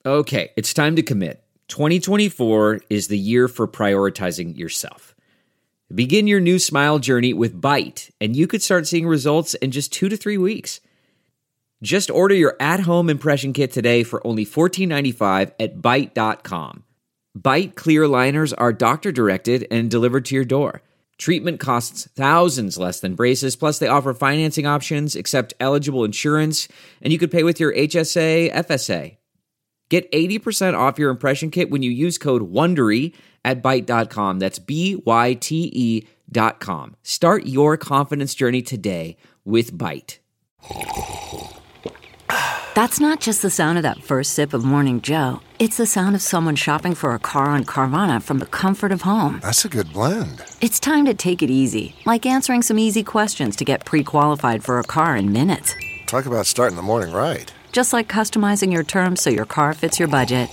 Okay, it's time to commit. 2024 is the year for prioritizing yourself. Begin your new smile journey with Byte, and you could start seeing results in just 2 to 3 weeks. Just order your at-home impression kit today for only $14.95 at Byte.com. Byte clear liners are doctor-directed and delivered to your door. Treatment costs thousands less than braces, plus they offer financing options, accept eligible insurance, and you could pay with your HSA, FSA. Get 80% off your impression kit when you use code WONDERY at Byte.com. That's BYTE.com. Start your confidence journey today with Byte. That's not just the sound of that first sip of Morning Joe. It's the sound of someone shopping for a car on Carvana from the comfort of home. That's a good blend. It's time to take it easy, like answering some easy questions to get pre-qualified for a car in minutes. Talk about starting the morning right. Just like customizing your terms so your car fits your budget.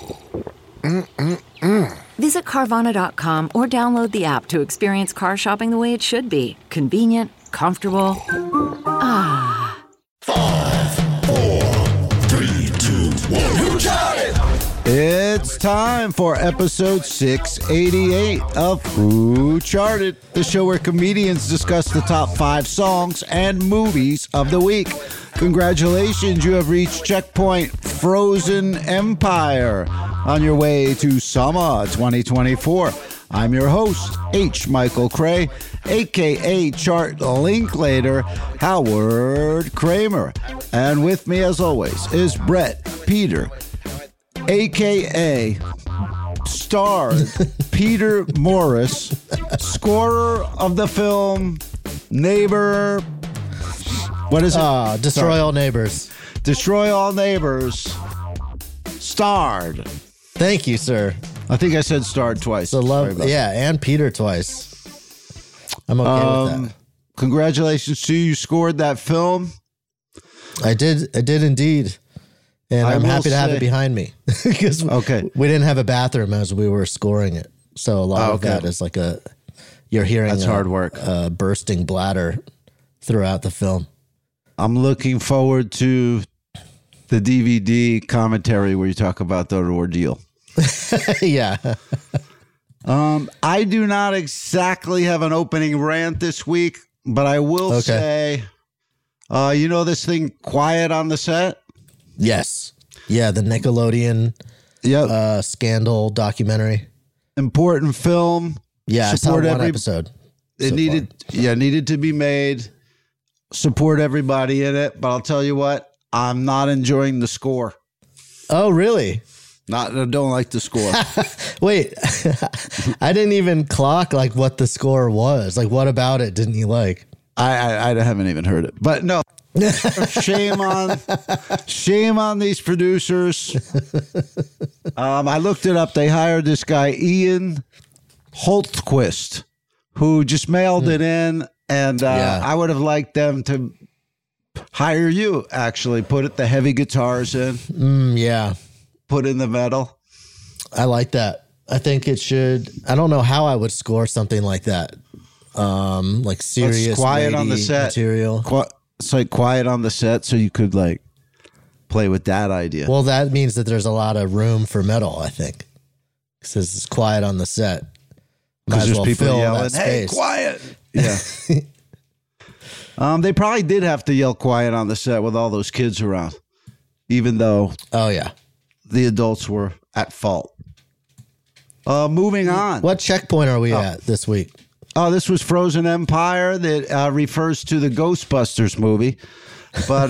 Visit Carvana.com or download the app to experience car shopping the way it should be. Convenient, comfortable. Ah. 5, 4, 3, 2, 1. You got it! It's time for episode 688 of Who Charted, the show where comedians discuss the top 5 songs and movies of the week. Congratulations, you have reached checkpoint Frozen Empire on your way to summer 2024. I'm your host, H. Michael Cray, a.k.a. Chart Linklater, Howard Kramer. And with me, as always, is Brett Peter, a.k.a. starred Peter Morris, scorer of the film Neighbor. What is it? Destroy All Neighbors. Destroy All Neighbors. Starred. Thank you, sir. I think I said starred twice. So and Peter twice. I'm okay with that. Congratulations to you. You scored that film. I did indeed. And I'm happy to have it behind me. Because we didn't have a bathroom as we were scoring it. So a lot of that is like you're hearing that's hard work. Bursting bladder throughout the film. I'm looking forward to the DVD commentary where you talk about the ordeal. Yeah. I do not exactly have an opening rant this week, but I will say, you know this thing, Quiet on the Set? Yes. Yeah, the Nickelodeon scandal documentary. Important film. Yeah, I saw one episode. It needed to be made. Support everybody in it, but I'll tell you what, I'm not enjoying the score. Oh, really? I don't like the score. Wait, I didn't even clock like what the score was. Like, what about it didn't you like? I haven't even heard it, but no. Shame on these producers. I looked it up. They hired this guy Ian Holtquist, who just mailed it in. And I would have liked them to hire you, actually. Put the heavy guitars in. Put in the metal. I like that. I think it should. I don't know how I would score something like that. Like serious, quiet on the set material. It's like quiet on the set, so you could like play with that idea. Well, that means that there's a lot of room for metal, I think. Because it's quiet on the set. Because there's people yelling, "Hey, quiet!" Yeah. They probably did have to yell quiet on the set with all those kids around, even though the adults were at fault. Moving on. What checkpoint are we at this week? Oh, this was Frozen Empire that refers to the Ghostbusters movie. But,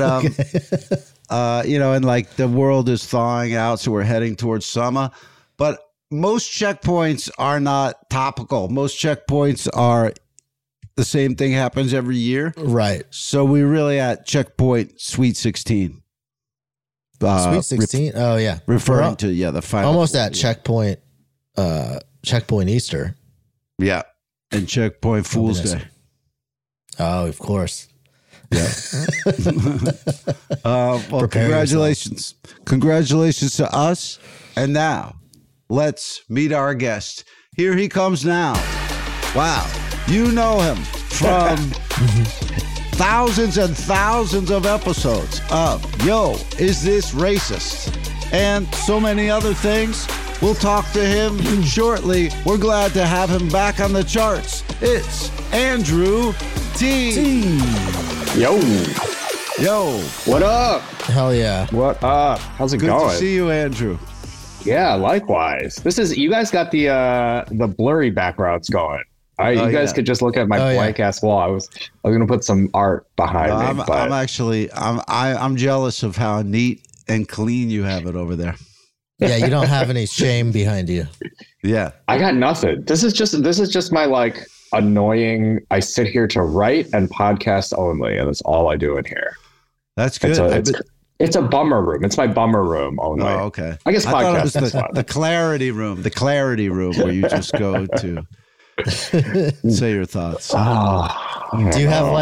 and like the world is thawing out, so we're heading towards summer. But most checkpoints are not topical. Most checkpoints are the same thing happens every year. Right. So we're really at checkpoint Sweet 16. Sweet 16? Oh, yeah. Referring to, the final. Almost at checkpoint Easter. Yeah. And checkpoint Fool's Day. Oh, of course. Yeah. Congratulations. Congratulations to us. And now, let's meet our guest. Here he comes now. Wow. You know him from thousands and thousands of episodes of Yo, Is This Racist? and so many other things. We'll talk to him shortly. We're glad to have him back on the charts. It's Andrew T. Yo. What up? Hell yeah. What up? How's it Good going? to see you, Andrew. Yeah, likewise. You guys got the blurry backgrounds going. You guys could just look at my blank ass wall. I was gonna put some art behind me. I'm jealous of how neat and clean you have it over there. Yeah, you don't have any shame behind you. Yeah, I got nothing. This is just my like annoying. I sit here to write and podcast only, and that's all I do in here. That's good. It's a bummer room. It's my bummer room only. Oh, okay. I guess podcast is the clarity room. The clarity room where you just go to say your thoughts. Do you have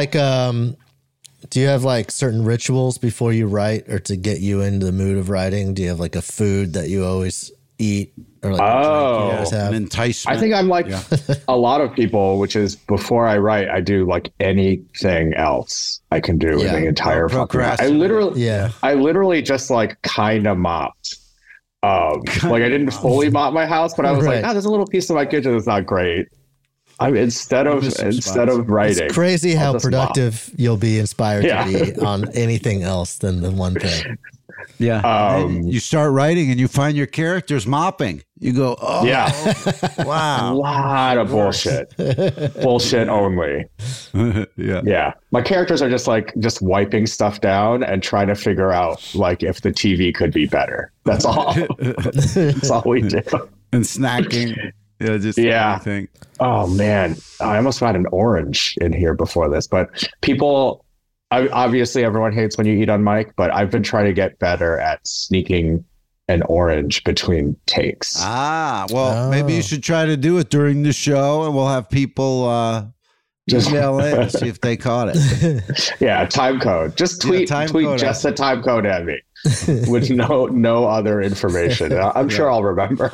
like certain rituals before you write or to get you into the mood of writing? Do you have like a food that you always eat or like a drink you guys have? An enticement? I think I'm like a lot of people, which is before I write, I do like anything else I can do in the entire fucking I literally just like kind of mopped. Like I didn't fully mop my house, but I was like, there's a little piece of my kitchen that's not great. Instead of writing, it's crazy how productive you'll be inspired to be on anything else than the one thing. Yeah. You start writing and you find your characters mopping. You go, oh, yeah. Wow. A lot of bullshit. Bullshit only. Yeah. My characters are just wiping stuff down and trying to figure out like if the TV could be better. That's all. That's all we do. And snacking. Everything. Oh man, I almost had an orange in here before this, but obviously everyone hates when you eat on mic, but I've been trying to get better at sneaking an orange between takes. Maybe you should try to do it during the show, and we'll have people email in and see if they caught it. Yeah, time code. Just tweet just the time code at me. With no other information. I'm sure I'll remember.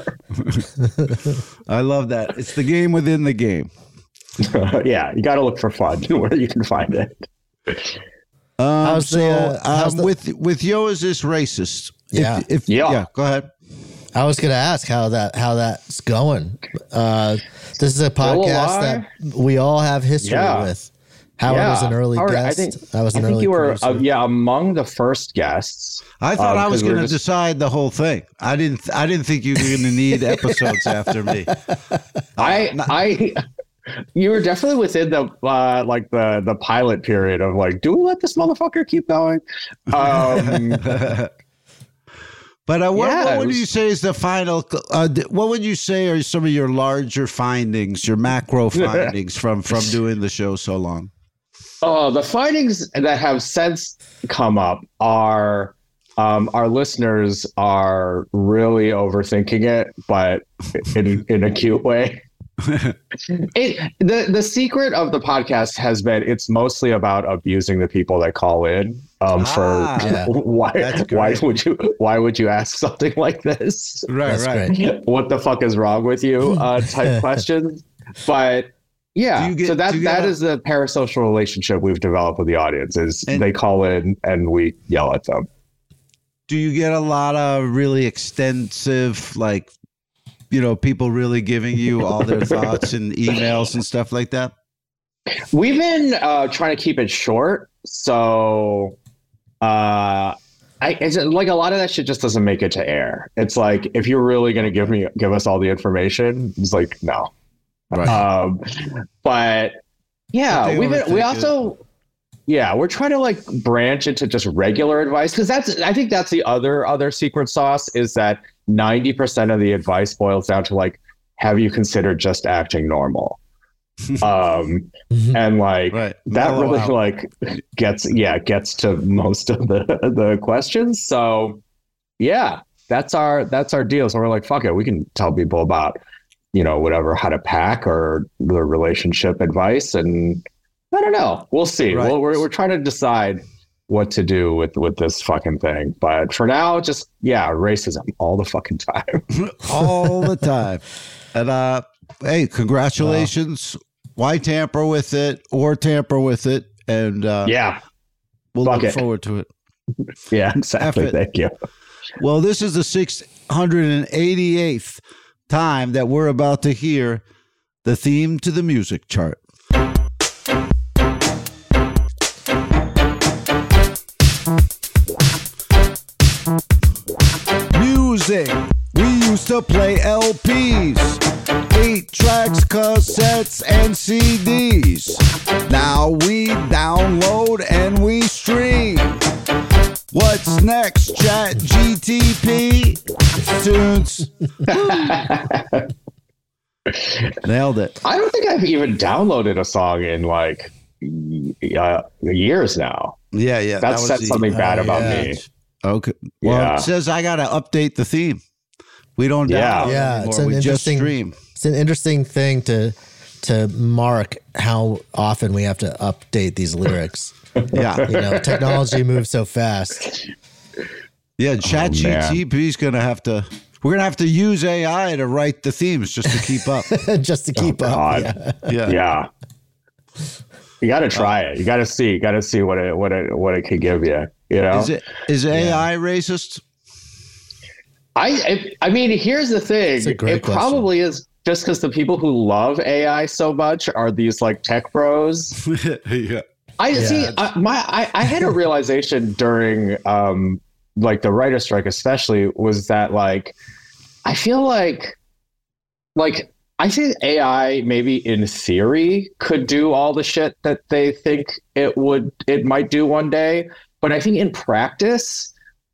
I love that. It's the game within the game. Yeah, you got to look for fun where you can find it. With Yo, is this racist? Yeah. Go ahead. I was going to ask how that's going. This is a podcast that we all have history with. Howard was an early guest. I think you were among the first guests. I thought I was going to decide the whole thing. I didn't think you were going to need episodes after me. You were definitely within the the pilot period of like, do we let this motherfucker keep going? But what would you say is the final? What would you say are some of your larger findings, your macro findings from doing the show so long? Oh, the findings that have since come up are our listeners are really overthinking it, but in a cute way. The secret of the podcast has been it's mostly about abusing the people that call in. Why would you ask something like this? Right. What the fuck is wrong with you? Type questions, but. Yeah, that is the parasocial relationship we've developed with the audience is they call in and we yell at them. Do you get a lot of really extensive, people really giving you all their thoughts and emails and stuff like that? We've been trying to keep it short. So it's like a lot of that shit just doesn't make it to air. It's like, if you're really going to give us all the information, it's like, no. Right. But yeah, we're trying to like branch into just regular advice because I think that's the other secret sauce is that 90% of the advice boils down to like, have you considered just acting normal? And like that really like gets to most of the questions. So yeah, that's our deal. So we're like, fuck it, we can tell people about whatever, how to pack or the relationship advice. And I don't know. We'll see. Right. We're trying to decide what to do with this fucking thing. But for now, just, racism all the fucking time. All the time. And hey, congratulations. Wow. Why tamper with it or tamper with it? And we'll look forward to it. Yeah, exactly. Thank you. Well, this is the 688th time that we're about to hear the theme to the music chart. Music. We used to play LPs, 8 tracks, cassettes, and CDs. Now we download and we stream. What's next, Chat GTP? Tunes. Nailed it. I don't think I've even downloaded a song in like years now. Yeah. That said something bad about me. Okay. Well, it says I got to update the theme. We don't download anymore. It's an interesting stream. It's an interesting thing to mark how often we have to update these lyrics. Yeah. Technology moves so fast. Yeah, ChatGPT is going to have to. We're going to have to use AI to write the themes just to keep up. Just to keep up. Yeah. You got to try it. You got to see. You got to see what it could give you. You know, is AI racist? I mean, here's the thing. It question. Probably is, just because the people who love AI so much are these like tech bros. Yeah. I had a realization during like the writer strike, especially, was that like I feel like I think AI maybe in theory could do all the shit that they think it might do one day, but I think in practice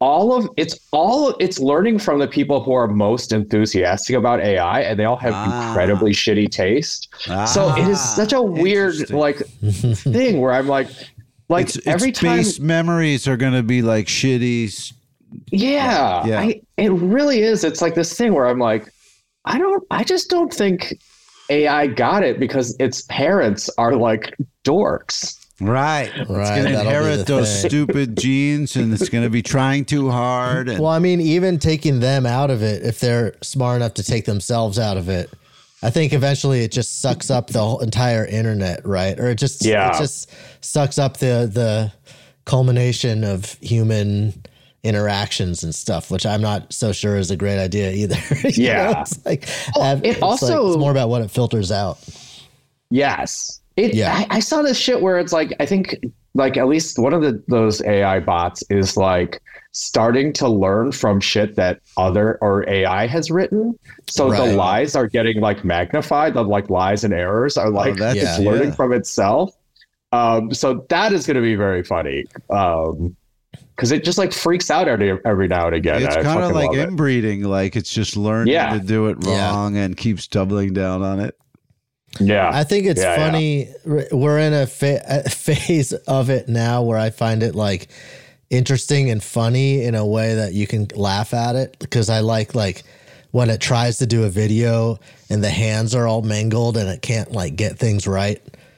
it's learning from the people who are most enthusiastic about AI, and they all have incredibly shitty taste. So it is such a weird like thing where I'm like every time base memories are going to be like shitty. Yeah. It really is. It's like this thing where I'm like, I just don't think AI got it because its parents are like dorks. Right. It's going to inherit those stupid genes, and it's going to be trying too hard. Well, I mean, even taking them out of it, if they're smart enough to take themselves out of it, I think eventually it just sucks up the whole entire internet, right? Or it just sucks up the culmination of human interactions and stuff, which I'm not so sure is a great idea either. It's like it's more about what it filters out. Yes. I saw this shit where it's like, I think like at least one of those AI bots is like starting to learn from shit that AI has written. So the lies are getting like magnified. The like lies and errors are like it's learning from itself. So that is going to be very funny. Because it just like freaks out every now and again. It's kind of like inbreeding. Like it's just learning to do it wrong and keeps doubling down on it. Yeah. I think it's funny. Yeah. We're in a phase of it now where I find it like interesting and funny in a way that you can laugh at it, because I like when it tries to do a video and the hands are all mangled and it can't like get things right.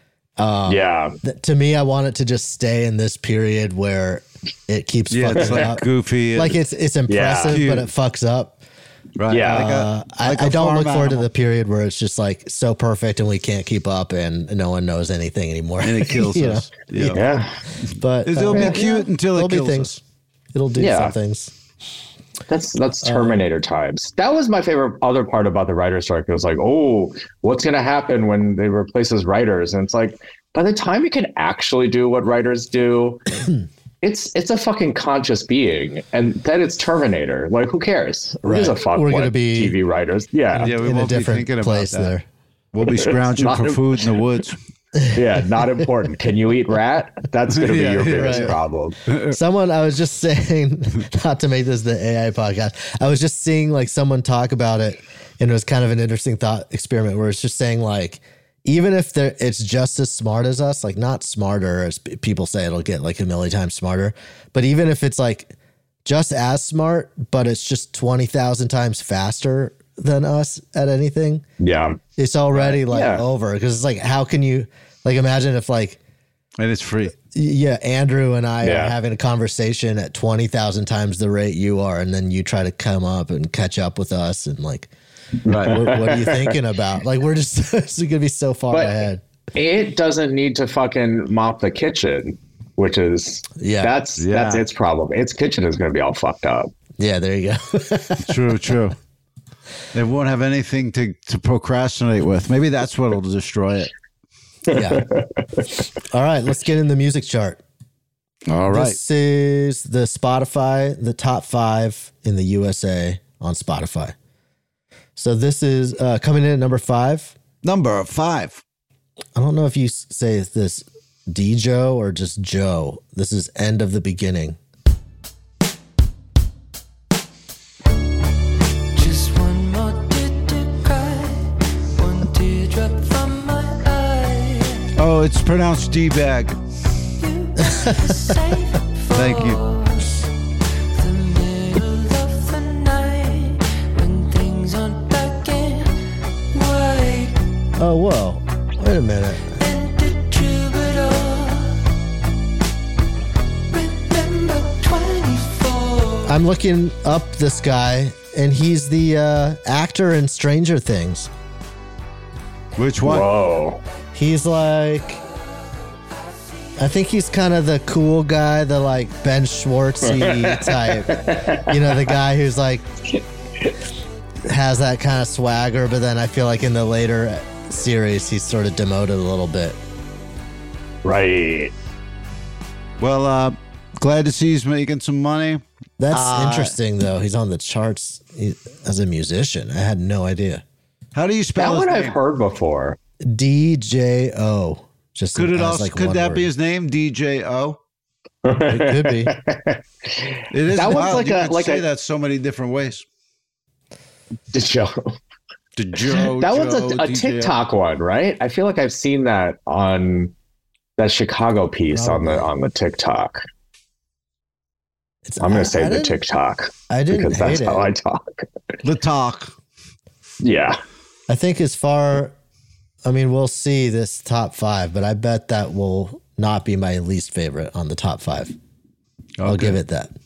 To me, I want it to just stay in this period where it keeps fucking it's like up. Goofy. Like it's impressive, but it fucks up. Right. Yeah. I don't look forward to the period where it's just like so perfect and we can't keep up and no one knows anything anymore. And it kills us. Yeah. But it'll be cute until it kills us. It'll do some things. That's Terminator times. That was my favorite other part about the writer's strike. It was like, oh, what's going to happen when they replace us writers? And it's like, by the time you can actually do what writers do, it's a fucking conscious being, and then it's Terminator. Like, who cares? Who gives a fuck? We're going to be TV writers. We won't be thinking place about that. There. We'll be scrounging for food in the woods. Yeah, not important. Can you eat rat? That's going to be your biggest problem. I was just saying, not to make this the AI podcast, I was just seeing like someone talk about it, and it was kind of an interesting thought experiment where it's just saying like, even if it's just as smart as us, like not smarter as people say, it'll get like a million times smarter. But even if it's like just as smart, but it's just 20,000 times faster than us at anything. Yeah. It's already over, because it's like, how can you like imagine if like, and it's free. Yeah. Andrew and I are having a conversation at 20,000 times the rate you are. And then you try to come up and catch up with us and like, right. What are you thinking about? Like, we're just it's going to be so far ahead. It doesn't need to fucking mop the kitchen, which is that's its problem. Its kitchen is going to be all fucked up. Yeah, there you go. True. They won't have anything to procrastinate with. Maybe that's what'll destroy it. Yeah. All right, let's get in the music chart. All right. This is the top 5 in the USA on Spotify. So this is coming in at number 5. Number 5. I don't know if you say this D-Joe or just Joe. This is End of the Beginning. Just one more to cry, one teardrop from my eye. Oh, it's pronounced D-bag. Thank you. The middle of the night when things aren't black and white. Oh, whoa. Wait a minute. And the troubadour. Remember 24. I'm looking up this guy, and he's the actor in Stranger Things. Which one? Whoa. He's like... I think he's kind of the cool guy, the like Ben Schwartzy type. You know, the guy who's like has that kind of swagger, but then I feel like in the later series he's sort of demoted a little bit. Right. Well, glad to see he's making some money. That's interesting, though. He's on the charts as a musician. I had no idea. How do you spell That his one name? I've heard before. DJO. Just Could it as, also like, could one that word. be his name? DJO. It could be. It is That one's wild. like You a- could like say a- that so many different ways. The show. The Joe. That one's Joe, a DJO. TikTok one, right? I feel like I've seen that on that Chicago piece on the TikTok. I'm going to say the TikTok I didn't because that's hate how it. I talk. The talk. Yeah. I think we'll see this top 5, but I bet that will not be my least favorite on the top 5. I'll give it that.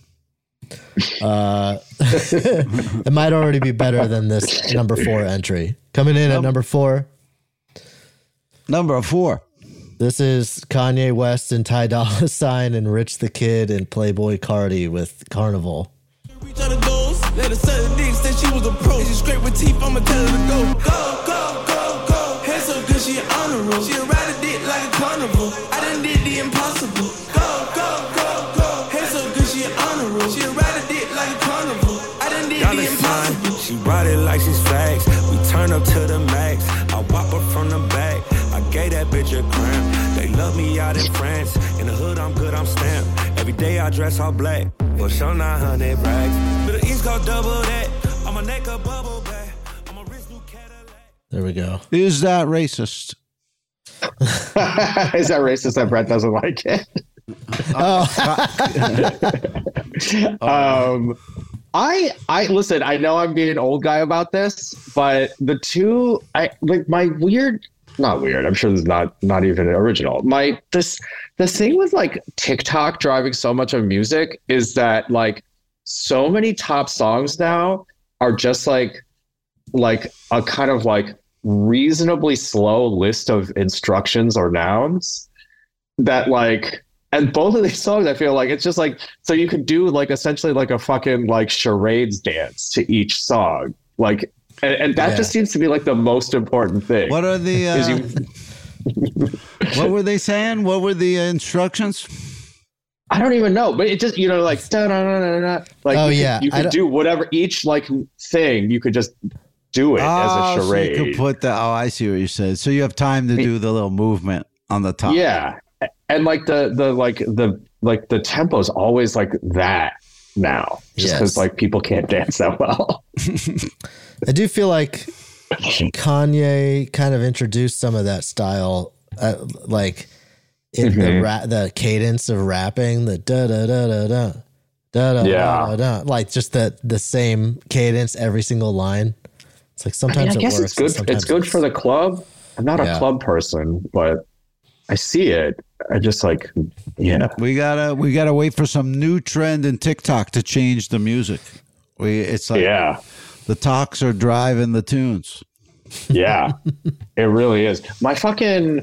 It might already be better than this number 4 entry. Coming in at number 4. Number 4. This is Kanye West and Ty Dolla $ign and Rich the Kid and Playboy Cardi with Carnival. Reach out the doors, let her suck the dick, said she was a pro. She scrape with teeth, I'ma tell her to go. Go, go, go, go. Hair so good, she an honor roll. She ride a dick like a carnival. I done did the impossible. Go, go, go, go. Hair so good, she an honor roll. She ride a dick like a carnival. I done did the impossible. She ride it like she's facts. We turn up to the max. I whop her from the back. I gave that bitch a cramp. They love me out in France. In the hood, I'm good, I'm stamped. Every day I dress all black. For sure 900 rags. To the East Coast, double that. On my neck, a bubble back. I'm a rich new Cadillac. There we go. Is that racist? Is that racist that Brett doesn't like it? I listen, I know I'm being an old guy about this, but the two, not weird. I'm sure this is not even original. The thing with like TikTok driving so much of music is that like so many top songs now are just like a kind of like reasonably slow list of instructions or nouns that like, and both of these songs, I feel like it's just like, so you could do like essentially like a fucking like charades dance to each song. Like, and that just seems to be like the most important thing. What are the, what were they saying? What were the instructions? I don't even know, but it just, like, like you could do whatever, each like thing, you could just do it as a charade. So you could put I see what you said. So you have time to do the little movement on the top. Yeah. And like the tempo is always like that now, just because like people can't dance that well. I do feel like Kanye kind of introduced some of that style, like in the cadence of rapping, the da da da da da da da da, like just the same cadence every single line. It's like sometimes I guess it works. It's good for the club. I'm not a club person, but I see it. I just like, we gotta wait for some new trend in TikTok to change the music. It's like the talks are driving the tunes. Yeah, it really is. My friend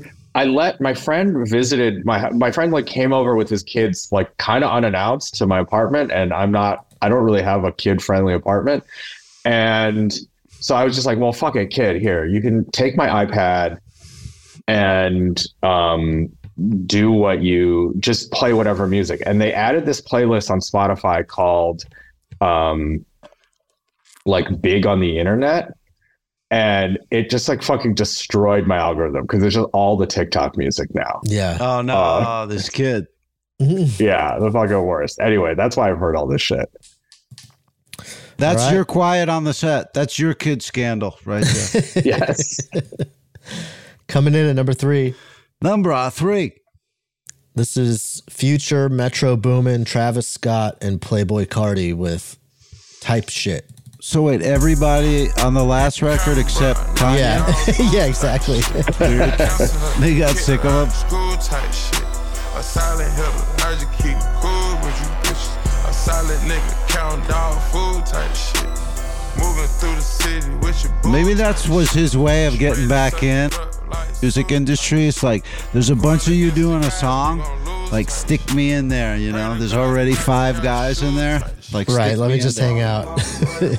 visited my friend like came over with his kids like kind of unannounced to my apartment, and I'm not I don't really have a kid-friendly apartment. And so I was just like, well, fuck it, kid, here, you can take my iPad and do what you just play whatever music. And they added this playlist on Spotify called like Big on the Internet. And it just like fucking destroyed my algorithm because there's just all the TikTok music now. Yeah. Oh no, this kid. Yeah, the fucking worst. Anyway, that's why I've heard all this shit. That's Right. your quiet on the set. That's your kid scandal right there. Yes. Coming in at number 3. Number 3. This is Future, Metro Boomin, Travis Scott, and Playboy Cardi with Type Shit. So wait, everybody on the last record except Kanye? Yeah, yeah, exactly. They got sick of him. School type shit. A silent hitter. I just keep cool with you bitches. A silent nigga. Count dog food type shit. Moving through the city with your boo. Maybe that was his way of getting back in music industry. It's like, there's a bunch of you doing a song. Like, stick me in there, you know? There's already 5 guys in there. Like, Right, let me just hang out. Put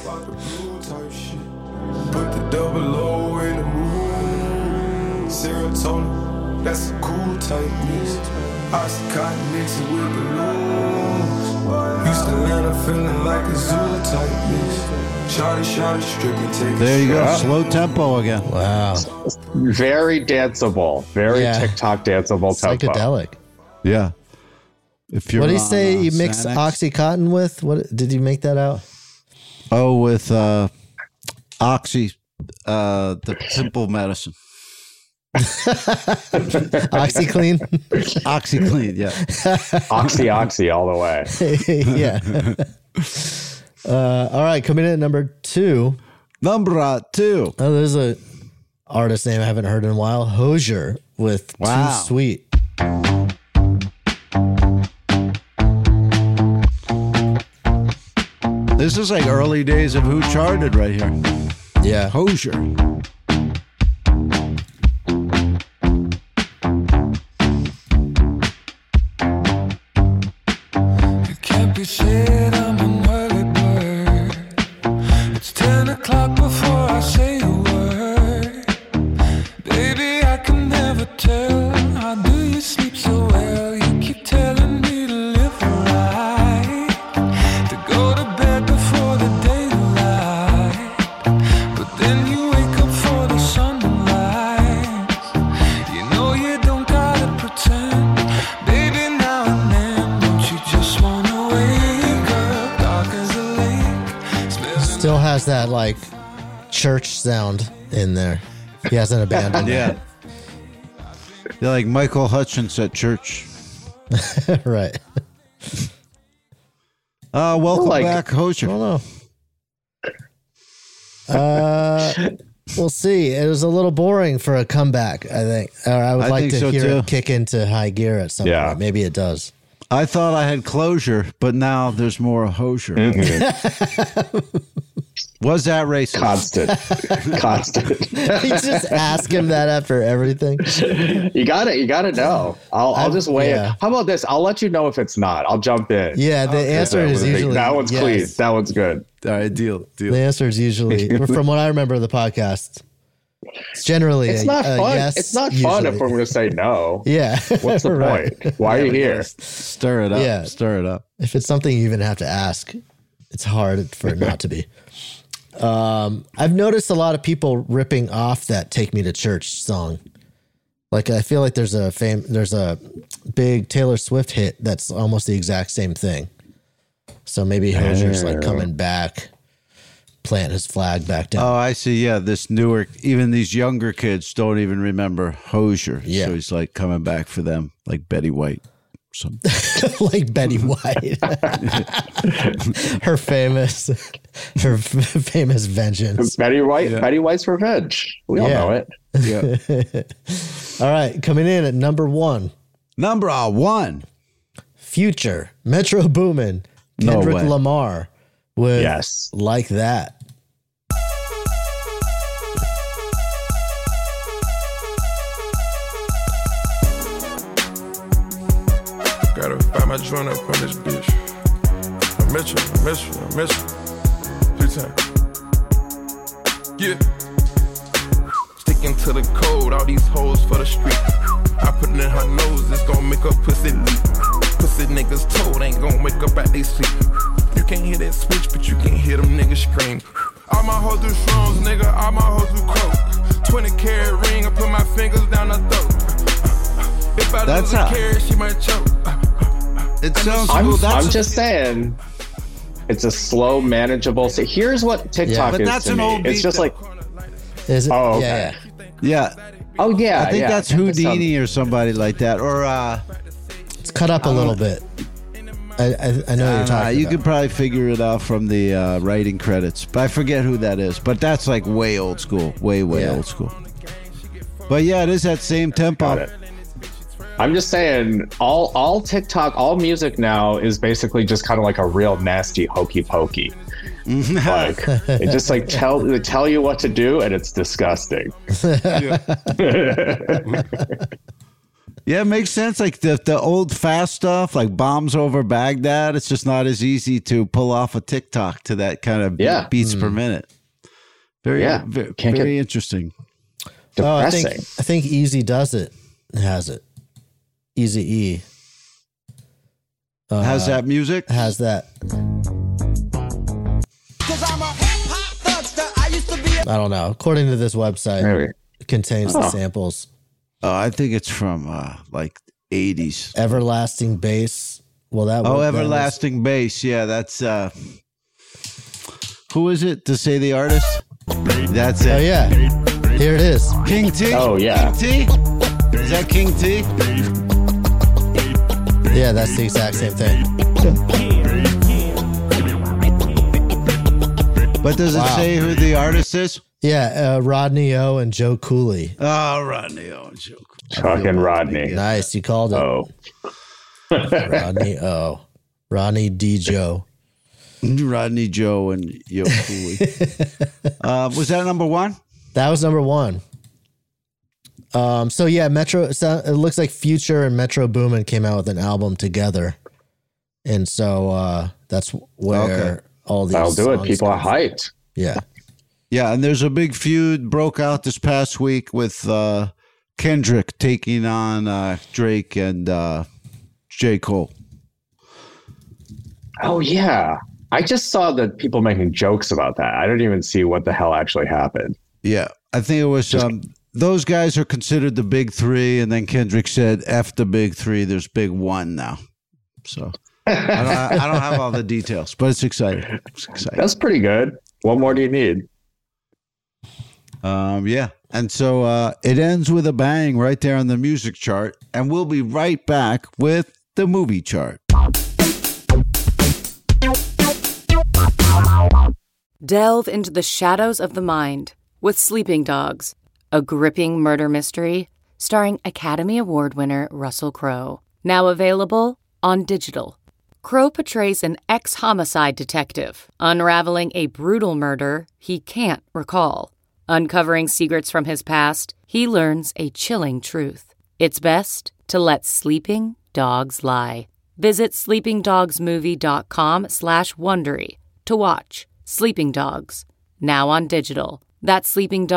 the double O in the room. Serotonin, that's a cool type mix. Oxycontin mixing with balloons. Houston, Atlanta, feeling like a zoo type mix. Shawty, stripping, take There you go. Slow tempo again. Wow. Very danceable. Very Yeah. TikTok danceable tempo. Psychedelic. Yeah. If you're What did he on, say you mix Xanax. Oxycontin with? What did you make that out? Oh, with Oxy, the simple medicine. OxyClean? OxyClean, yeah. Oxy all the way. Yeah. All right, coming in at number 2. Number 2. Oh, there's a artist name I haven't heard in a while. Hosier with Wow. Too Sweet. This is like early days of Who Charted right here. Yeah. Hosier. It can't be said I'm an early bird. It's 10 o'clock before I say a word. Baby, I can never tell. How do you sleep so well? You keep telling me to live right, to go to bed before the daylight. But then you wake up for the sunrise. You know you don't gotta pretend. Baby, now and then, don't you just wanna wake up dark as a lake? Still has that like church sound in there. He hasn't abandoned Yeah. You're like Michael Hutchins at church. it. Right. Welcome Like- back, Hosier. I don't know. We'll see. It was a little boring for a comeback, I think. Or I would I like think to so, hear too. it kick into high gear at some Yeah. point. Maybe it does. I thought I had closure, but now there's more Hosier. Was that racist? Constant. You just ask him that after everything. You gotta know. I'll just weigh yeah. it. How about this? I'll let you know if it's not. I'll jump in. Yeah, the answer is usually that one's yes. clean. That one's good. All right, deal. The answer is usually, from what I remember of the podcast, it's generally It's a, not a fun. yes. It's not fun if usually. we're going to say no. Yeah. What's the Right. point? Why are you here? Stir it up. Yeah. Stir it up. If it's something you even have to ask, it's hard for it not to be. I've noticed a lot of people ripping off that "Take Me to Church" song. Like I feel like there's a big Taylor Swift hit that's almost the exact same thing. So maybe Hosier's like coming back, plant his flag back down. Oh, I see. Yeah, this newer, even these younger kids don't even remember Hosier. Yeah. So he's like coming back for them, like Betty White. Like Betty White, her famous vengeance. Betty White. Yeah. Betty White's revenge. We all know it. Yeah. All right, coming in at number 1. Number 1. Future, Metro Boomin, Kendrick Lamar with Like That. Gotta find my joint up on this bitch. I'm miss you. 3 times. Yeah. Sticking to the code, all these hoes for the street. I put it in her nose, it's gon' make her pussy leak. Pussy niggas told ain't gon' wake up at they sleep. You can't hear that switch, but you can hear them niggas scream. All my hoes do shrooms, nigga, all my hoes do coke. 20 carat ring, I put my fingers down her throat. If I lose a carat, she might choke. It sounds cool. I'm just saying, it's a slow, manageable. So here's what TikTok is to me. It's just like, is it? Oh, okay. Yeah. Oh, yeah. I think that's Houdini or somebody like that. Or it's cut up a little bit. I know you're talking you about. could probably figure it out from the writing credits. But I forget who that is. But that's like way old school. Way old school. But yeah, it is that same tempo. Got it. I'm just saying, all TikTok, all music now is basically just kind of like a real nasty hokey pokey. Like it just like they tell you what to do, and it's disgusting. Yeah, it makes sense. Like the old fast stuff, like Bombs Over Baghdad. It's just not as easy to pull off a TikTok to that kind of beats per minute. Very interesting. Depressing. I think Easy Does It has it. Easy E has that music. Has that. I don't know. According to this website, it contains the samples. Oh, I think it's from like 80s. Everlasting Bass. Well, that. Everlasting Bass. Yeah, that's. Who is it to say the artist? That's it. Oh yeah, here it is. King T. Oh yeah. King T. Is that King T? Yeah, that's the exact same thing. But does it say who the artist is? Yeah, Rodney O and Joe Cooley. Oh, Rodney O and Joe Cooley. Fucking Rodney. Nice, you called it. Oh. Rodney O. Rodney D. Joe. Rodney Joe and Joe Cooley. Was that number one? That was number one. So yeah, Metro. It looks like Future and Metro Boomin came out with an album together, and so that's where all these. I'll do it. People are hyped. Yeah, yeah, and there's a big feud broke out this past week with Kendrick taking on Drake and J. Cole. Oh yeah, I just saw that people making jokes about that. I didn't even see what the hell actually happened. Yeah, I think it was. Those guys are considered the big three, and then Kendrick said, F the big three, there's big one now. So I don't have all the details, but it's exciting. That's pretty good. What more do you need? Yeah. And so it ends with a bang right there on the music chart, and we'll be right back with the movie chart. Delve into the shadows of the mind with Sleeping Dogs, a gripping murder mystery starring Academy Award winner Russell Crowe. Now available on digital. Crowe portrays an ex-homicide detective unraveling a brutal murder he can't recall. Uncovering secrets from his past, he learns a chilling truth. It's best to let sleeping dogs lie. Visit sleepingdogsmovie.com/Wondery to watch Sleeping Dogs, now on digital. That's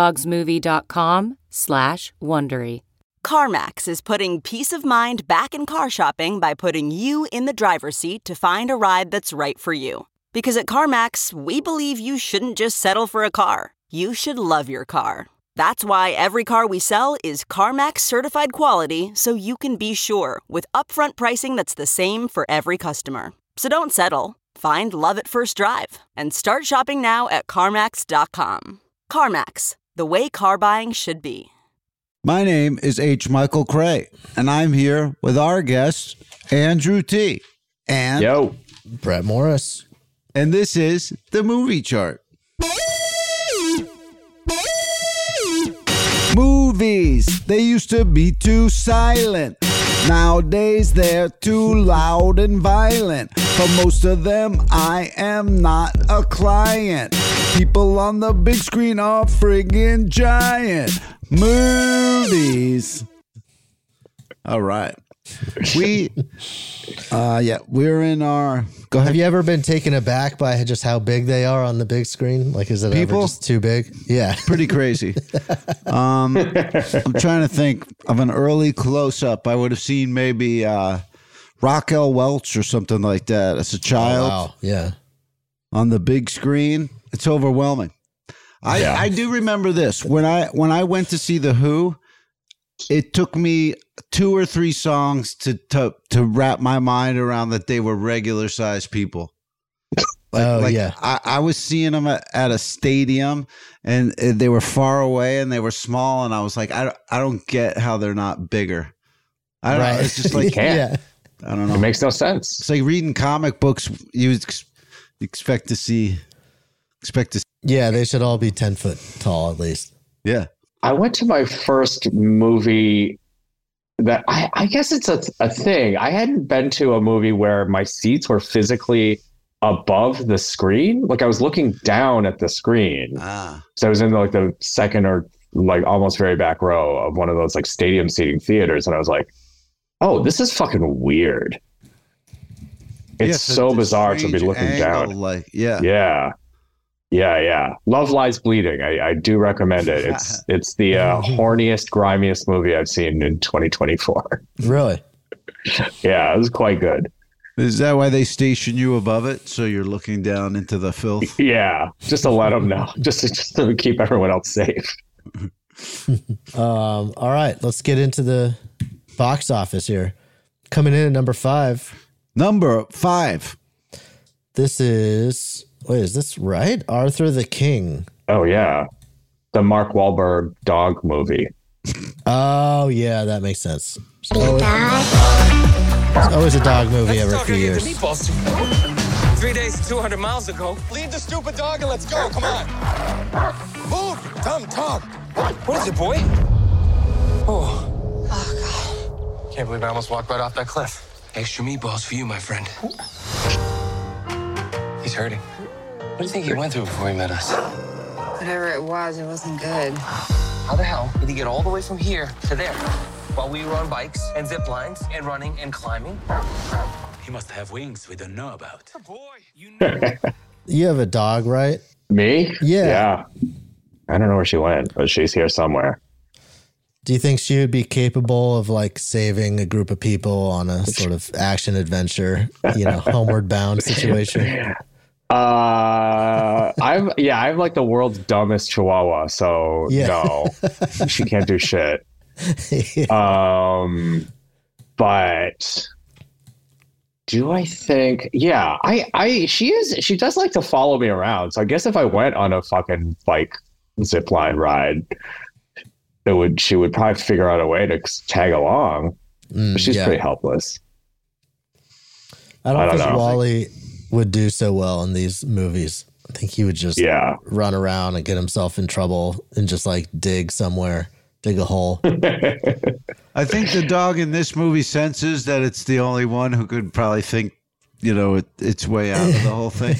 sleepingdogsmovie.com/Wondery. CarMax is putting peace of mind back in car shopping by putting you in the driver's seat to find a ride that's right for you. Because at CarMax, we believe you shouldn't just settle for a car. You should love your car. That's why every car we sell is CarMax certified quality, so you can be sure with upfront pricing that's the same for every customer. So don't settle. Find love at first drive and start shopping now at CarMax.com. CarMax, the way car buying should be. My name is H. Michael Cray, and I'm here with our guest, Andrew T. And Brett Morris. And this is the movie chart. Movies, they used to be too silent. Nowadays they're too loud and violent. For most of them, I am not a client. People on the big screen are friggin' giant. Movies. All right. we're in our. Go ahead. Have you ever been taken aback by just how big they are on the big screen? Like, is it ever just too big? Yeah, pretty crazy. I'm trying to think of an early close up. I would have seen maybe Raquel Welch or something like that as a child. Oh, wow. Yeah, on the big screen, it's overwhelming. I do remember this when I went to see The Who. It took me 2 or 3 songs to wrap my mind around that they were regular sized people. I was seeing them at a stadium, and they were far away and they were small, and I was like, I don't get how they're not bigger. I don't know. It's just like I don't know. It makes no sense. It's like reading comic books. You expect to see. Yeah, they should all be 10 foot tall at least. Yeah. I went to my first movie that I guess it's a thing. I hadn't been to a movie where my seats were physically above the screen. Like I was looking down at the screen. So I was in like the second or like almost very back row of one of those like stadium seating theaters. And I was like, oh, this is fucking weird. It's so bizarre to be looking angle, down. Yeah. Love Lies Bleeding. I do recommend it. It's the horniest, grimiest movie I've seen in 2024. Really? Yeah, it was quite good. Is that why they station you above it? So you're looking down into the filth? Yeah, just to let them know. Just to keep everyone else safe. All right, let's get into the box office here. Coming in at number 5. Number 5. This is... Wait, is this right? Arthur the King. Oh, yeah. The Mark Wahlberg dog movie. Oh, yeah, that makes sense. It's always a dog movie every few years. 3 days, 200 miles ago. Leave the stupid dog and let's go. Come on. Move, dumb dog. What is it, boy? Oh, God. Can't believe I almost walked right off that cliff. Extra meatballs for you, my friend. He's hurting. What do you think he went through before he met us? Whatever it wasn't good. How the hell did he get all the way from here to there while we were on bikes and zip lines and running and climbing? He must have wings we don't know about. You have a dog, right? Me? Yeah. I don't know where she went, but she's here somewhere. Do you think she would be capable of like saving a group of people on a sort of action adventure, homeward bound situation? I'm like the world's dumbest chihuahua, so no, she can't do shit. But do I think? Yeah, she does like to follow me around. So I guess if I went on a fucking bike zipline ride, she would probably figure out a way to tag along. But she's pretty helpless. I don't think Wally would do so well in these movies. I think he would just run around and get himself in trouble and just like dig a hole. I think the dog in this movie senses that it's the only one who could probably think, its way out of the whole thing.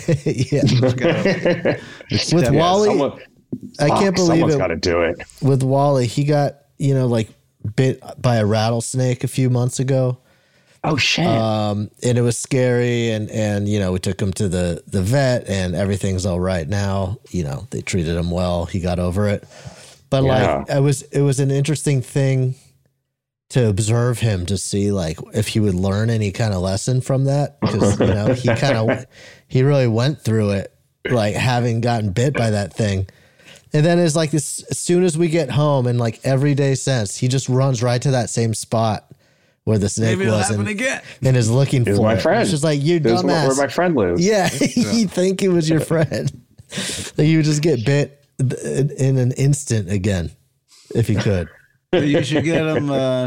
With Wally, I can't believe someone's got to do it. With Wally, he got, bit by a rattlesnake a few months ago. Oh shit. And it was scary and we took him to the vet and everything's all right now. They treated him well. He got over it. But it was an interesting thing to observe him, to see like if he would learn any kind of lesson from that, because he really went through it, like having gotten bit by that thing. And then it's like this, as soon as we get home and like every day since, he just runs right to that same spot where the snake was and is looking for my it. friend. It's just like, you dumbass. Where my friend lives. Yeah, you think it was your friend. Like you would just get bit in an instant again, if you could. You should get him,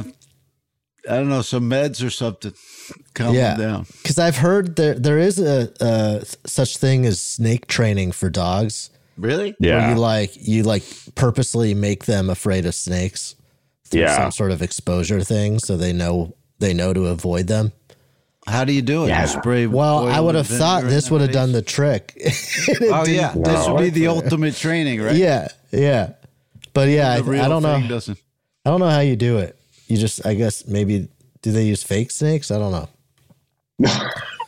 some meds or something. Calm him down. Because I've heard there is a such thing as snake training for dogs. Really? Yeah. Where you purposely make them afraid of snakes through some sort of exposure thing, so they know to avoid them. How do you do it? Yeah. You spray. Well, I would have thought this would have done the trick. This would be the ultimate training, right? Yeah. But I don't know. I don't know how you do it. You just, I guess, maybe Do they use fake snakes? I don't know.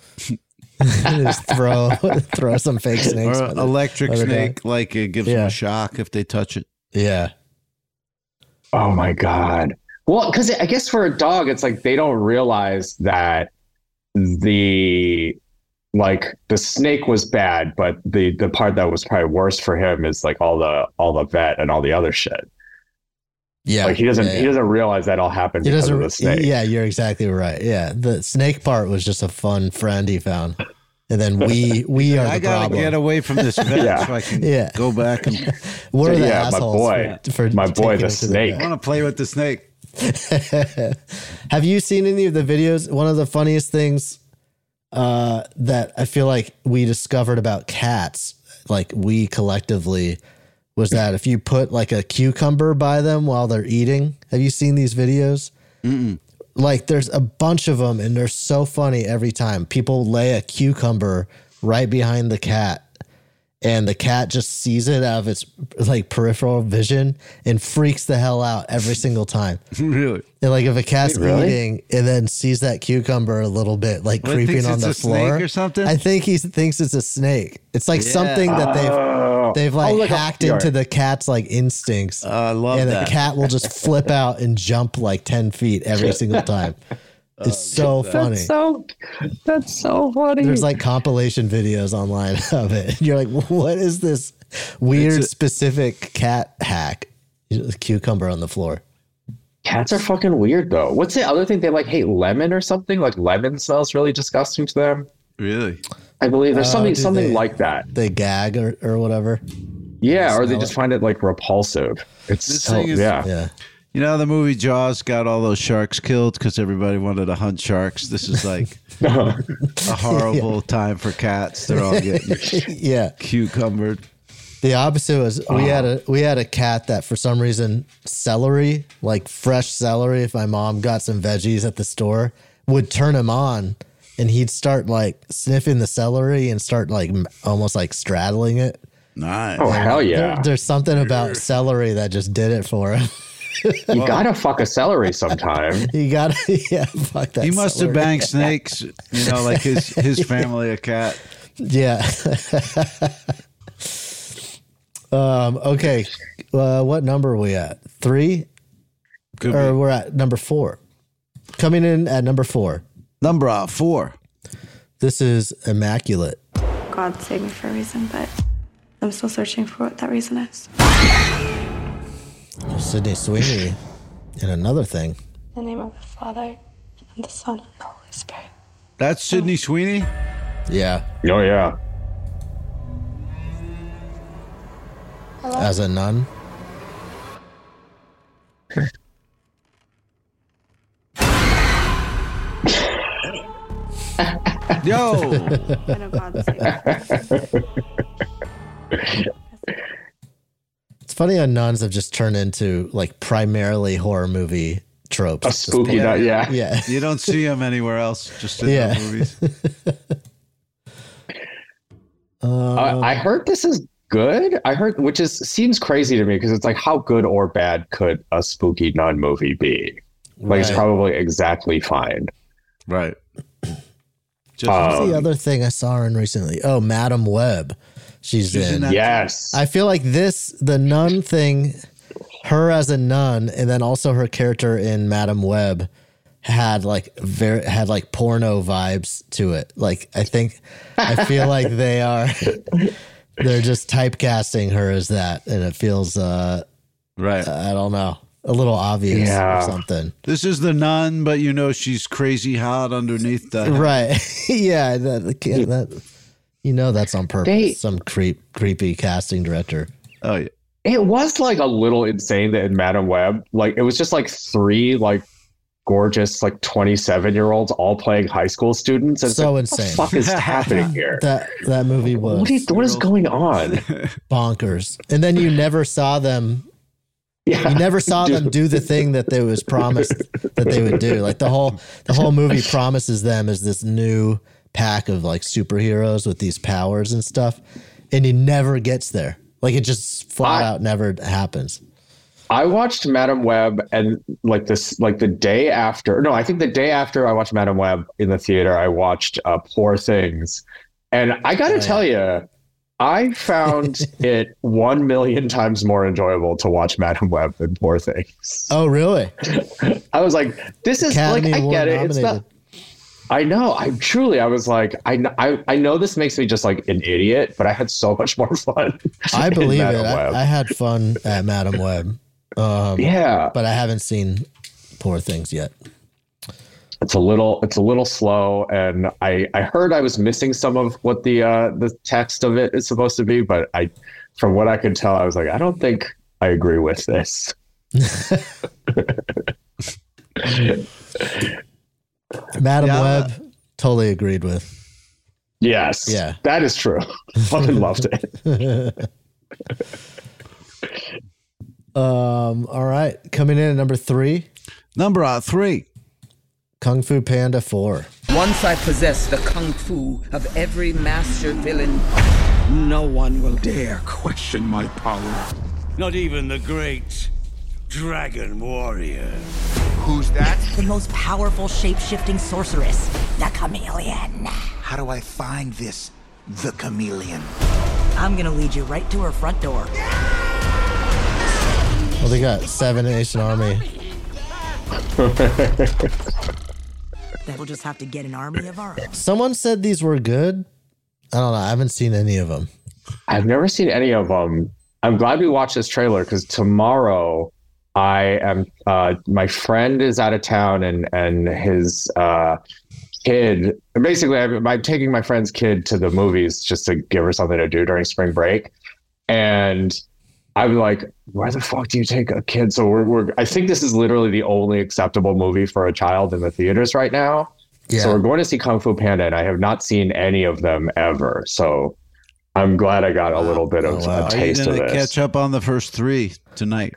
Just throw some fake snakes. Or electric snake, like it gives them a shock if they touch it. Yeah. Oh my God. Well, because I guess for a dog, it's like they don't realize that the snake was bad, but the part that was probably worse for him is like all the vet and all the other shit. Yeah, like he doesn't realize that all happened because of the snake. Yeah, you're exactly right. Yeah, the snake part was just a fun friend he found, and then we are. I gotta get away from this vet so I can go back and. What are the assholes? My boy, the snake. I want to play with the snake. Have you seen any of the videos? One of the funniest things that I feel like we discovered about cats, like we collectively, was that if you put like a cucumber by them while they're eating. Have you seen these videos? Mm-mm. Like there's a bunch of them and they're so funny every time. People lay a cucumber right behind the cat and the cat just sees it out of its like peripheral vision and freaks the hell out every single time. Really? And like if a cat's eating and then sees that cucumber a little bit like creeping on the floor snake or something? I think he thinks it's a snake. It's like something that they've like hacked into the cat's like instincts. I love and that. the cat will just flip out and jump like 10 feet every single time. It's so funny. That's so funny. There's like compilation videos online of it. You're like, what is this weird specific cat hack? Cucumber on the floor. Cats are fucking weird though. What's the other thing? They like hate lemon or something? Like lemon smells really disgusting to them. Really? I believe there's something like that. They gag or whatever. Yeah, or they just find it like repulsive. Yeah. You know, the movie Jaws got all those sharks killed because everybody wanted to hunt sharks. This is like a horrible time for cats. They're all getting cucumbered. The opposite was we had a cat that for some reason celery, like fresh celery, if my mom got some veggies at the store, would turn him on and he'd start like sniffing the celery and start like almost like straddling it. Nice. Oh, hell yeah. There's something about celery that just did it for him. You gotta fuck a celery sometime. You gotta, fuck that. He must have banged snakes, you know, like his family, a cat. Yeah. Okay. What number are we at? 3? We're at number 4. Coming in at number 4. Number 4. This is Immaculate. God saved me for a reason, but I'm still searching for what that reason is. Sydney Sweeney and another thing. In the name of the Father, and the Son, and the Holy Spirit. That's Sydney Sweeney? Yeah. Oh, yeah. Hello? As a nun. Yo! I know God saved me. It's funny how nuns have just turned into like primarily horror movie tropes. A spooky nut, yeah. Yeah. You don't see them anywhere else, just in the movies. I heard this is good. I heard, which seems crazy to me because it's like, how good or bad could a spooky nun movie be? Like, it's probably exactly fine. Right. What's the other thing I saw her in recently? Oh, Madam Web. She's in. Yes. I feel like the nun thing, her as a nun, and then also her character in Madam Web had like porno vibes to it. Like I feel like they're just typecasting her as that, and it feels right. I don't know, a little obvious or something. This is the nun, but you know she's crazy hot underneath that. Right. Yeah. That you know that's on purpose. Some creepy casting director. Oh yeah. It was like a little insane that in Madam Web, like it was just like 3 like gorgeous like 27-year-olds all playing high school students. And so like, insane. What the fuck is happening here? That movie was. What is going on? Bonkers. And then you never saw them. Yeah, you never saw them do the thing that they was promised that they would do. Like the whole movie promises them as this new pack of like superheroes with these powers and stuff, and he never gets there. Like it just flat out never happens. I watched Madam Web and the day after. No, I think the day after I watched Madam Web in the theater, I watched Poor Things, and I got to tell you, I found it 1 million times more enjoyable to watch Madam Web than Poor Things. Oh, really? I was like, this is Academy I Award get it. nominated. It's not. I know. I was like, I know this makes me just like an idiot, but I had so much more fun. I believe it. I had fun at Madam Web. Yeah, but I haven't seen Poor Things yet. It's a little slow, and I heard I was missing some of what the text of it is supposed to be, but from what I could tell, I was like, I don't think I agree with this. Madam Web, totally agreed with. Yes, yeah, that is true. Fucking loved it. All right, coming in at number 3. Number 3. Kung Fu Panda 4. Once I possess the kung fu of every master villain, no one will dare question my power. Not even the great Dragon Warrior. Who's that? The most powerful shape-shifting sorceress, the Chameleon. How do I find the Chameleon? I'm gonna lead you right to her front door. Well, they got 7 Nation Army. That we'll just have to get an army of our own. Someone said these were good. I don't know. I haven't seen any of them. I've never seen any of them. I'm glad we watched this trailer because tomorrow I am. My friend is out of town and his kid. Basically, I'm taking my friend's kid to the movies just to give her something to do during spring break, and I'm like, where the fuck do you take a kid? So I think this is literally the only acceptable movie for a child in the theaters right now. Yeah. So we're going to see Kung Fu Panda, and I have not seen any of them ever. So I'm glad I got a little bit of a taste of it. Are you going to this. catch up on the first 3 tonight?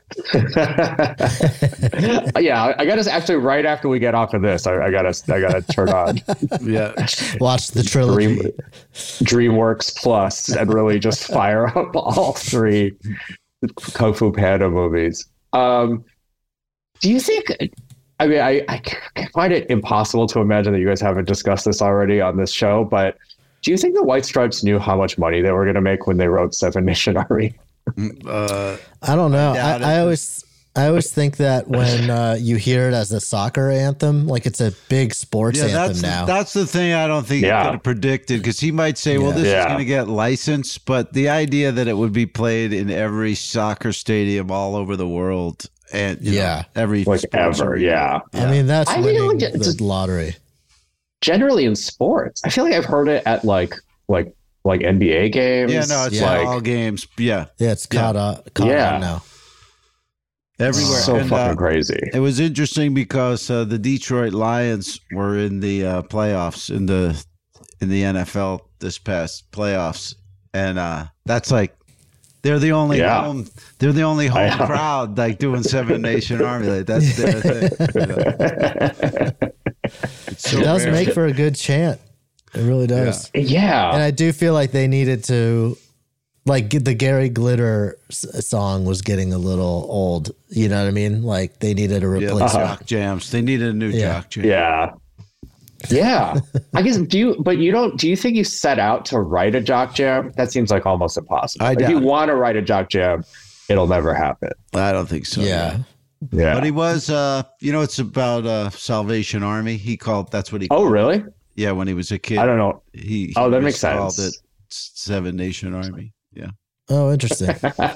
Yeah, I got to actually right after we get off of this. I got to turn on. Yeah, watch the trilogy, DreamWorks Plus, and really just fire up all 3 Kung Fu Panda movies. Do you think? I mean, I find it impossible to imagine that you guys haven't discussed this already on this show, but do you think the White Stripes knew how much money they were going to make when they wrote 7 Nation Army? I don't know. I always think that when you hear it as a soccer anthem, like it's a big sports anthem now. That's the thing I don't think he could have predicted, because he might say, well, this is going to get licensed, but the idea that it would be played in every soccer stadium all over the world and every like ever, I mean, that's winning the lottery. Generally in sports, I feel like I've heard it at like NBA games. Yeah, no, it's like all games. Yeah, it's caught on now. Everywhere. So fucking crazy. It was interesting because the Detroit Lions were in the playoffs in the NFL this past playoffs, and that's like they're the only home crowd like doing 7 Nation Army. Like that's their thing. It does make for a good chant. It really does. Yeah. And I do feel like they needed to, like, the Gary Glitter song was getting a little old. You know what I mean? Like, they needed a replacement. Jock jams. They needed a new jock jam. Yeah. Yeah. I guess, do you think you set out to write a jock jam? That seems like almost impossible. If you want to write a jock jam, it'll never happen. I don't think so. Yeah. Yeah. But he was, it's about Salvation Army. That's what he called Oh, really? Yeah, when he was a kid. I don't know. He that makes sense. Called it 7 Nation Army. Yeah. Oh, interesting.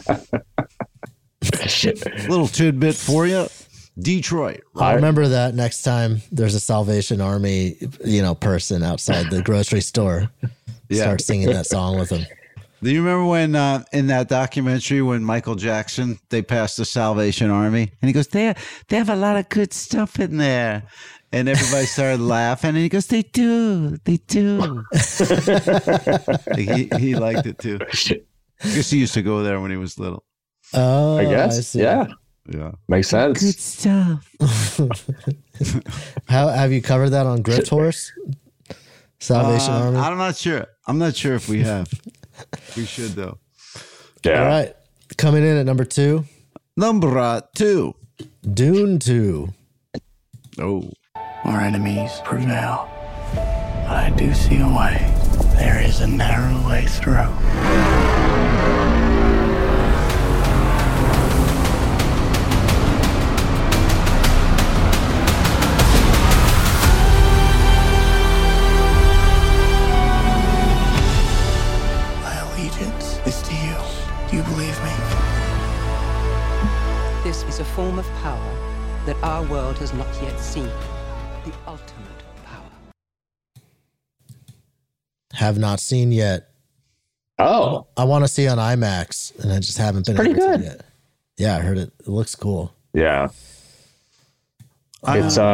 Little tidbit for you. Detroit. I'll remember that next time there's a Salvation Army, person outside the grocery store. Start singing that song with them. Do you remember when in that documentary when Michael Jackson, they passed the Salvation Army and he goes, they have a lot of good stuff in there. And everybody started laughing and he goes, they do. He liked it too. I guess he used to go there when he was little. Oh, I guess. Yeah. Makes sense. Good stuff. How have you covered that on Grift Horse? Salvation Army? I'm not sure. I'm not sure if we have. We should though. Yeah. All right. Coming in at number 2. Number 2. Dune 2. Oh. Our enemies prevail. But I do see a way. There is a narrow way through. Is to you. Do you believe me? This is a form of power that our world has not yet seen. The ultimate power. Have not seen yet. Oh. I want to see on IMAX, and I just haven't been able to yet. Yeah, I heard it. It looks cool. Yeah. It's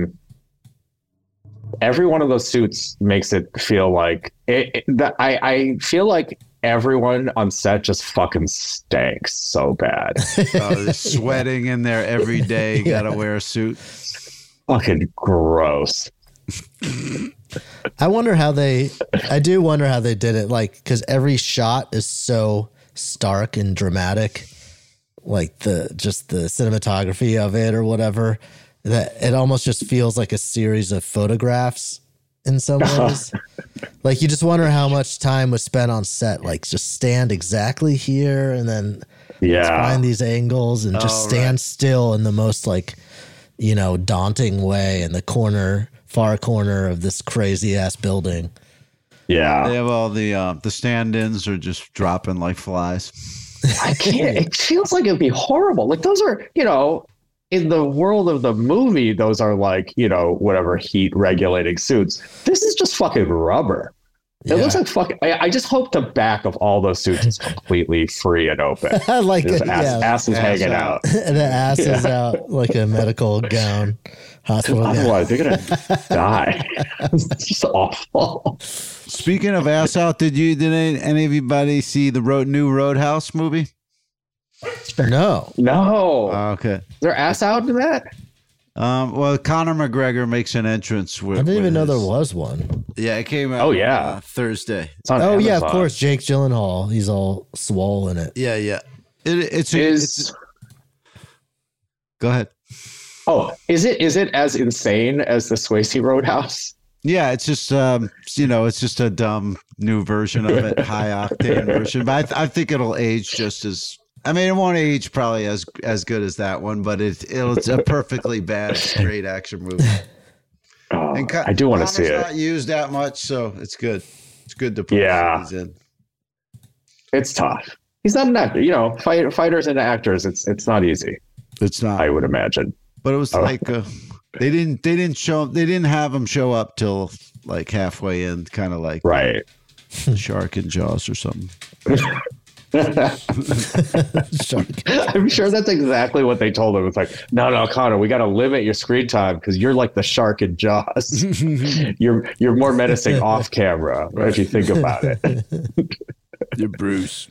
every one of those suits makes it feel like I feel like everyone on set just fucking stinks so bad. They're sweating in there every day. Gotta wear a suit. Fucking gross. I do wonder how they did it. Like, because every shot is so stark and dramatic, like the cinematography of it or whatever, that it almost just feels like a series of photographs in some ways. Like, you just wonder how much time was spent on set. Like, just stand exactly here and then find these angles and just stand still in the most, like, you know, daunting way in the far corner of this crazy ass building. Yeah. They have all the stand-ins are just dropping like flies. I can't. It feels like it'd be horrible. Like, those are, you know, in the world of the movie, those are like, you know, whatever heat regulating suits. This is just fucking rubber. It looks like fucking. I just hope the back of all those suits is completely free and open. Like ass is hanging out. And the ass is out like a medical gown. Hospital gown. Otherwise, they're gonna die. It's just awful. Speaking of ass out, did anybody see the new Roadhouse movie? No. Okay. Is there ass out in that? Well, Conor McGregor makes an entrance. I didn't even know there was one. Yeah, it came out. Thursday. It's on Amazon. Amazon. Yeah, of course. Jake Gyllenhaal. He's all swole in it. Yeah. It's Go ahead. Oh, is it as insane as the Swayze Roadhouse? Yeah, it's just it's just a dumb new version of it, high octane version. But I think it'll age just as. I mean, it won't age probably as good as that one, but it's a perfectly bad, great action movie. And I do want to see it. Not used that much, so it's good. It's good to put these in. It's tough. He's not an actor. You know, fighters and actors. It's not easy. It's not. I would imagine. But it was they didn't have him show up till like halfway in, kind of like Shark and Jaws or something. I'm sure that's exactly what they told him. It's like, no, Connor, we got to limit your screen time because you're like the shark in Jaws. you're more menacing off camera, if you think about it. You're Bruce.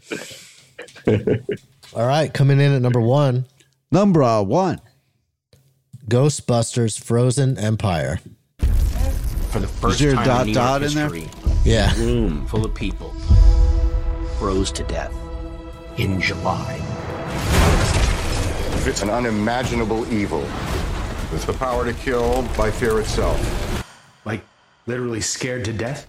All right, coming in at number 1. Number 1. Ghostbusters Frozen Empire. For the first Is there a time dot in in there? history, Yeah. a room full of people froze to death in July. It's an unimaginable evil. It's the power to kill by fear itself. Like, literally scared to death?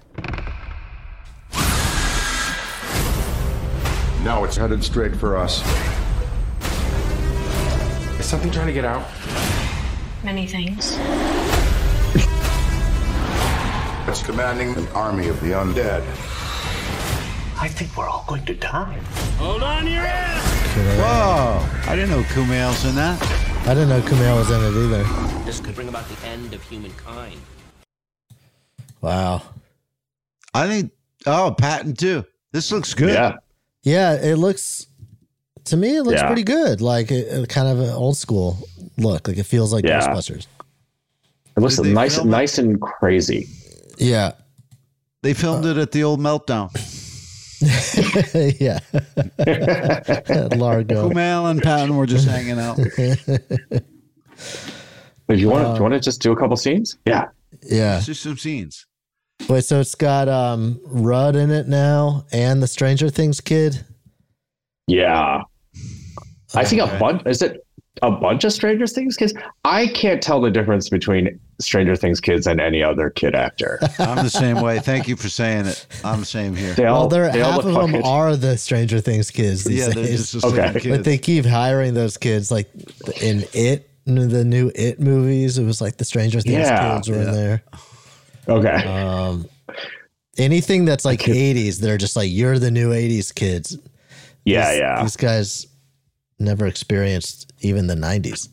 Now it's headed straight for us. Is something trying to get out? Many things. It's commanding an army of the undead. I think we're all going to die. Hold on to your ass! Whoa! I didn't know Kumail's in that. I didn't know Kumail was in it either. This could bring about the end of humankind. Wow. I think. Oh, Patton too. This looks good. Yeah. It looks. To me, it looks pretty good. Like kind of an old school look. Like it feels like Ghostbusters. It looks nice and crazy. Yeah. They filmed it at the old Meltdown. Yeah. Largo. Kumail and Patton were just hanging out. Do you want to just do a couple scenes? Yeah. Let's do some scenes. Wait, so it's got Rudd in it now and the Stranger Things kid? Yeah. I think is it a bunch of Stranger Things kids? I can't tell the difference between Stranger Things kids and any other kid actor. I'm the same way. Thank you for saying it. I'm the same here. Half of them are the Stranger Things kids these days. They're just the same kids. But they keep hiring those kids, like in the new It movies. It was like the Stranger Things kids were in there. Okay. Anything that's like 80s, they're just like, you're the new 80s kids. These guys never experienced even the 90s.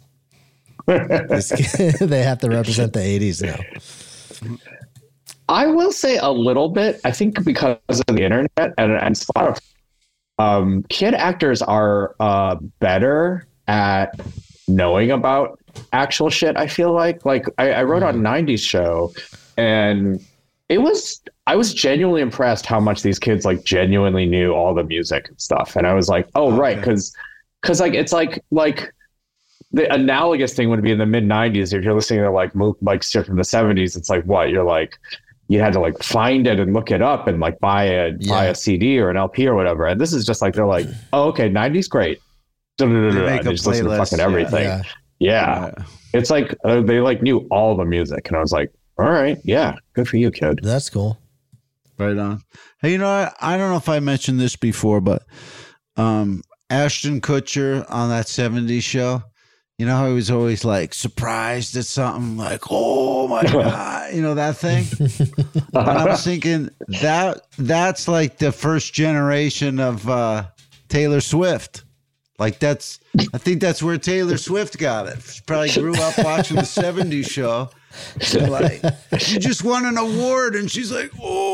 They have to represent the 80s now. I will say a little bit. I think because of the internet and Spotify, kid actors are better at knowing about actual shit. I feel like I wrote on 90s show, and I was genuinely impressed how much these kids like genuinely knew all the music and stuff. And I was like, oh, right. Because like, it's like the analogous thing would be in the mid 90s. If you're listening to like shit from the 70s, it's like, what you're like, you had to like find it and look it up and like buy a CD or an LP or whatever. And this is just like, they're like, oh, okay. 90s great. They just listen to fucking everything. Yeah. It's like, they like knew all the music. And I was like, all right. Yeah. Good for you, kid. That's cool. Right on. Hey, I don't know if I mentioned this before, but Ashton Kutcher on that 70s show, how he was always like surprised at something, like, oh my God, that thing. And I was thinking that's like the first generation of Taylor Swift. Like I think that's where Taylor Swift got it. She probably grew up watching the 70s show. So like, she just won an award, and she's like,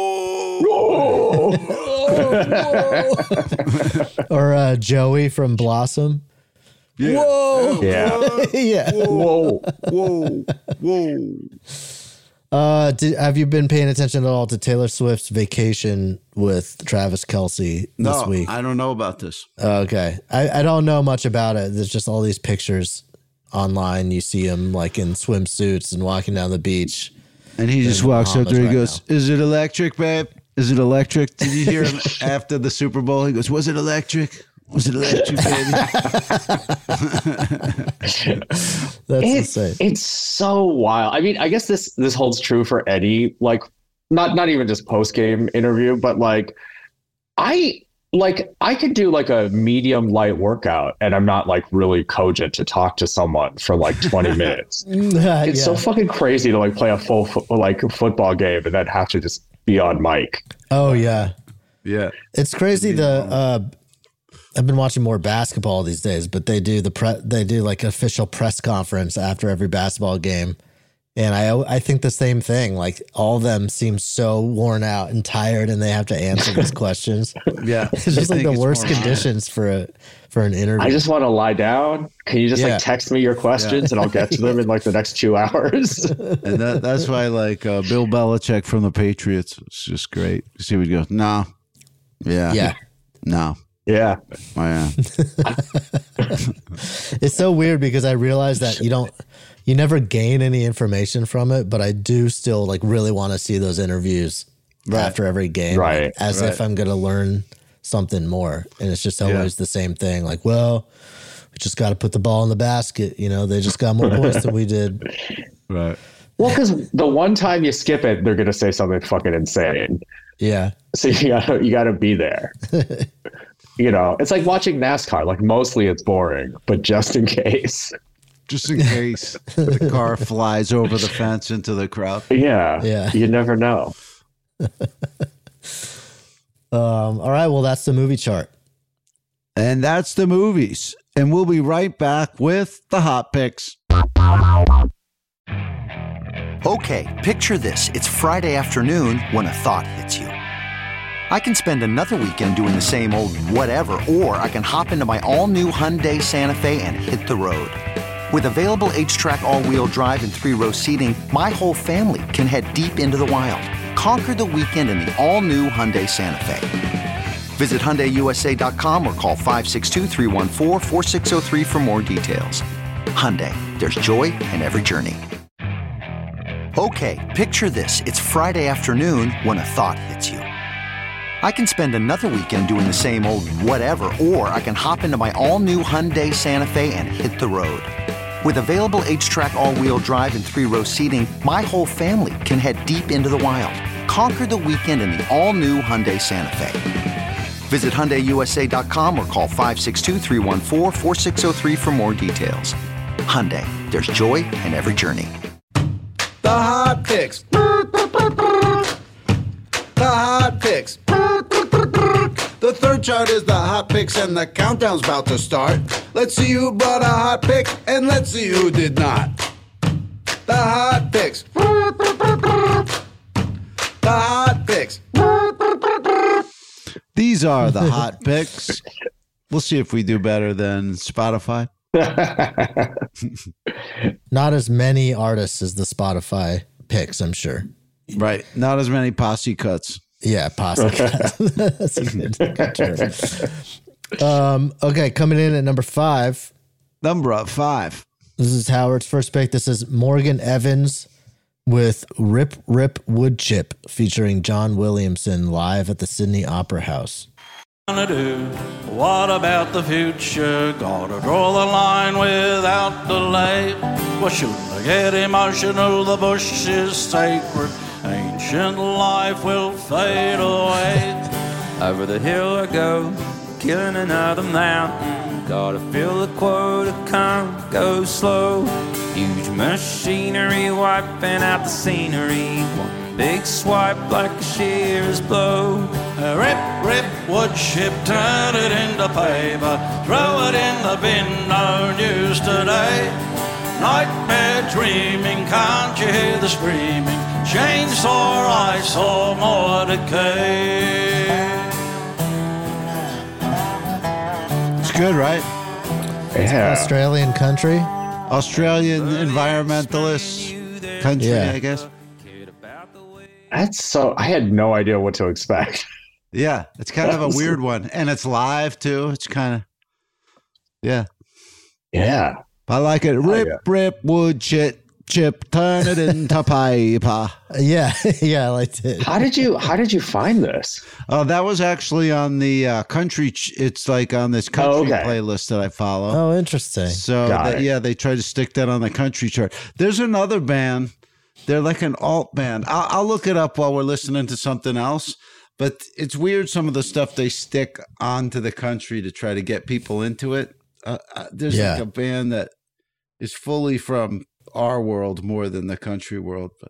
or Joey from Blossom. Yeah. Whoa. Yeah. Yeah. Whoa. Have you been paying attention at all to Taylor Swift's vacation with Travis Kelce this week? I don't know about this. Okay. I don't know much about it. There's just all these pictures online. You see him like in swimsuits and walking down the beach. And he just walks up there. He goes, "Is it electric, babe? Is it electric?" Did you hear him after the Super Bowl? He goes, "Was it electric? Was it electric, baby?" That's insane. It's so wild. I mean, I guess this holds true for any, like, not even just post-game interview, but like I could do like a medium light workout and I'm not like really cogent to talk to someone for like 20 minutes. It's so fucking crazy to like play a full football game and then have to just be on mic. Oh yeah. Yeah. It's crazy. I've been watching more basketball these days, but they do like an official press conference after every basketball game. And I think the same thing. Like all of them seem so worn out and tired, and they have to answer these questions. Yeah, it's just like the worst conditions for an interview. I just want to lie down. Can you just like text me your questions and I'll get to them in like the next 2 hours? And that's why like Bill Belichick from the Patriots. It's just great. See what he goes. No. Yeah. No. Yeah. Oh, yeah. It's so weird because I realize that you never gain any information from it, but I do still like really want to see those interviews after every game, right? As if I'm going to learn something more. And it's just always the same thing. Like, well, we just got to put the ball in the basket. They just got more points than we did. Right. Well, because the one time you skip it, they're going to say something fucking insane. Yeah. So you gotta be there. It's like watching NASCAR. Like mostly it's boring, but just in case. Just in case the car flies over the fence into the crowd. Yeah. You never know. All right. Well, that's the movie chart. And that's the movies. And we'll be right back with the hot picks. Okay, picture this. It's Friday afternoon when a thought hits you. I can spend another weekend doing the same old whatever, or I can hop into my all-new Hyundai Santa Fe and hit the road. With available H-Track all-wheel drive and 3-row seating, my whole family can head deep into the wild. Conquer the weekend in the all-new Hyundai Santa Fe. Visit HyundaiUSA.com or call 562-314-4603 for more details. Hyundai, there's joy in every journey. Okay, picture this. It's Friday afternoon when a thought hits you. I can spend another weekend doing the same old whatever, or I can hop into my all-new Hyundai Santa Fe and hit the road. With available H-Track all-wheel drive and 3-row seating, my whole family can head deep into the wild. Conquer the weekend in the all-new Hyundai Santa Fe. Visit HyundaiUSA.com or call 562-314-4603 for more details. Hyundai, there's joy in every journey. The hot picks. The hot picks. The third chart is the hot picks and the countdown's about to start. Let's see who brought a hot pick and let's see who did not. The hot picks. The hot picks. These are the hot picks. We'll see if we do better than Spotify. Not as many artists as the Spotify picks, I'm sure. Right. Not as many posse cuts. Yeah, posse cuts. That's a good term. Okay, coming in at number 5. Number 5. This is Howard's first pick. This is Morgan Evans with Rip Rip Wood Chip featuring John Williamson live at the Sydney Opera House. What about the future? Gotta draw the line without delay. Well, shouldn't I get emotional? The bush is sacred. Ancient life will fade away. Over the hill I go, killing another mountain. Gotta feel the quota count go slow. Huge machinery wiping out the scenery. One big swipe like a shearer's blow. Rip, rip, wood chip, turn it into paper. Throw it in the bin, no news today. Nightmare dreaming, can't you hear the screaming? Chainsaw, I saw more decay. It's good, right? Yeah. Australian country. Australian environmentalist country, Yeah. I guess. That's so. I had no idea what to expect. Yeah, it's kind of a weird one, and it's live too. It's kind of, yeah. I like it. Rip, rip, wood chip, turn it into paper. Yeah, I liked it. How did you find this? Oh, that was actually on the country. It's like on this country playlist that I follow. Oh, interesting. So they tried to stick that on the country chart. There's another band. They're like an alt band. I'll look it up while we're listening to something else. But it's weird some of the stuff they stick onto the country to try to get people into it. There's like a band that is fully from our world more than the country world. But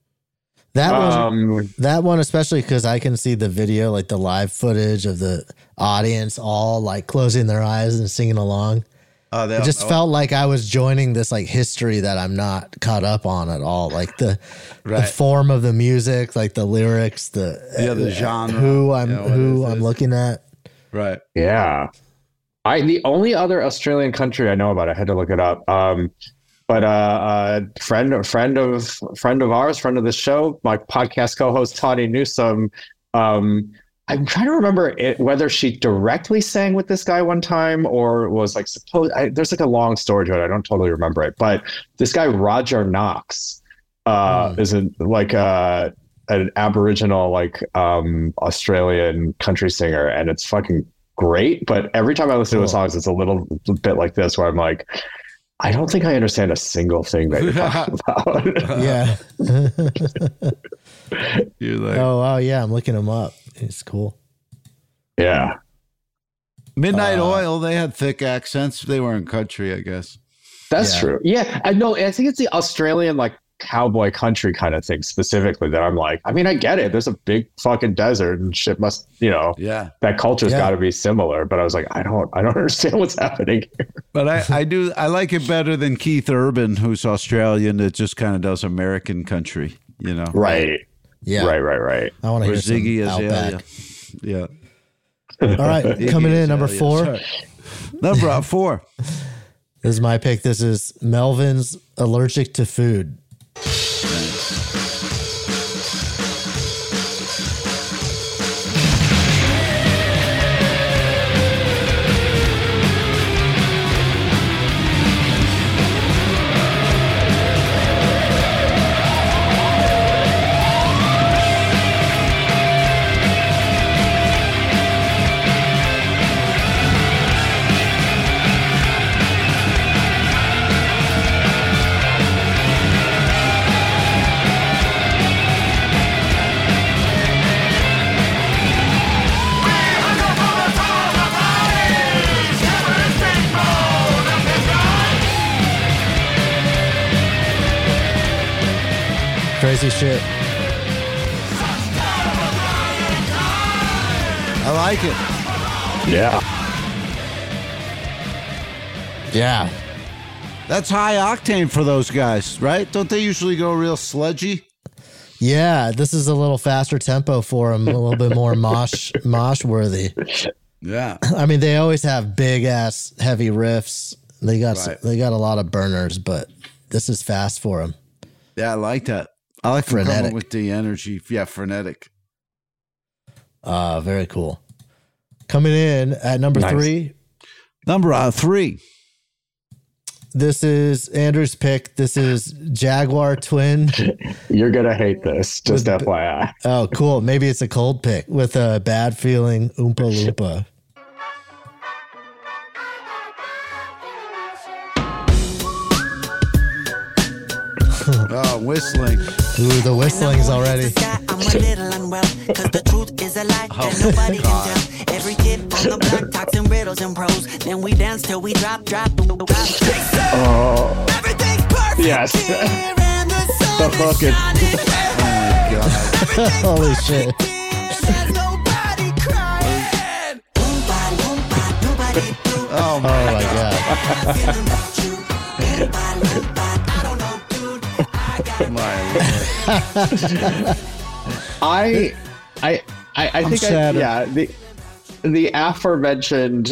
that one especially because I can see the video, like the live footage of the audience all like closing their eyes and singing along. It just felt like I was joining this like history that I'm not caught up on at all. Like the form of the music, like the lyrics, the genre, who I'm looking at. Right. Yeah. The only other Australian country I know about, I had to look it up. But friend of ours, friend of the show, my podcast co-host Tawny Newsome. I'm trying to remember whether she directly sang with this guy one time or was like there's like a long story to it. I don't totally remember it, but this guy Roger Knox is an Aboriginal Australian country singer, and it's fucking great. But every time I listen to his songs, it's a little bit like this, where I'm like, I don't think I understand a single thing that you're talking about. Yeah. You're like, oh wow, yeah, I'm looking him up. It's cool. Yeah. Midnight Oil, they had thick accents. They were in country, I guess. That's true. Yeah. I know. I think it's the Australian cowboy country kind of thing specifically that I'm like, I mean, I get it. There's a big fucking desert and shit must, that culture's got to be similar. But I was like, I don't understand what's happening here. But I like it better than Keith Urban, who's Australian, that just kind of does American country, Right. Yeah. Right. I want to hear Ziggy some Outback. Yeah. All right, coming in number 4. Number 4. This is my pick. This is Melvin's Allergic to Food. crazy shit. I like it. Yeah. Yeah. That's high octane for those guys, right? Don't they usually go real sludgy? Yeah, this is a little faster tempo for them, a little bit more mosh worthy. Yeah. I mean, they always have big ass heavy riffs. They got a lot of burners, but this is fast for them. Yeah, I like that. I like frenetic with the energy. Yeah, frenetic. Very cool. Coming in at number 3. Number 3. This is Andrew's pick. This is Jaguar Twin. You're going to hate this, just FYI. Oh, cool. Maybe it's a cold pick with a Bad Feeling Oompa Loompa. Oh, whistling. Ooh, the whistling's already. I'm a little unwell, cause the truth is a lie that nobody can tell. Every kid on the block talks in riddles and prose. Then we dance till we drop. Oh. Everything's perfect. Yes. The fucking. Oh my God. Holy shit. Oh my God. I think the aforementioned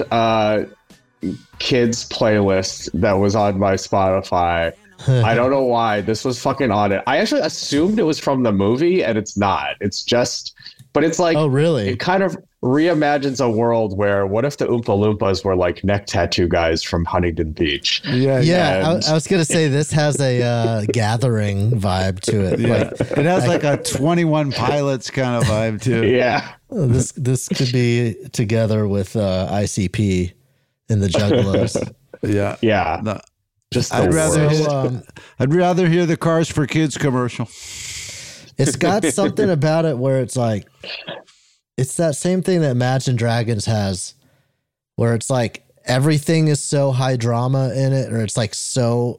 kids playlist that was on my Spotify. I don't know why this was fucking on it. I actually assumed it was from the movie, and it's not. It's just, but it's like, oh really? It kind of reimagines a world where what if the Oompa Loompas were like neck tattoo guys from Huntington Beach? Yeah. I was gonna say this has a Gathering vibe to it. Yeah. Like, it has like a 21 Pilots kind of vibe too. Yeah. This could be together with ICP in the Juggalos. Yeah. Yeah. No. Just I'd rather hear the Cars for Kids commercial. It's got something about it where it's like, it's that same thing that Imagine Dragons has, where it's like everything is so high drama in it, or it's like so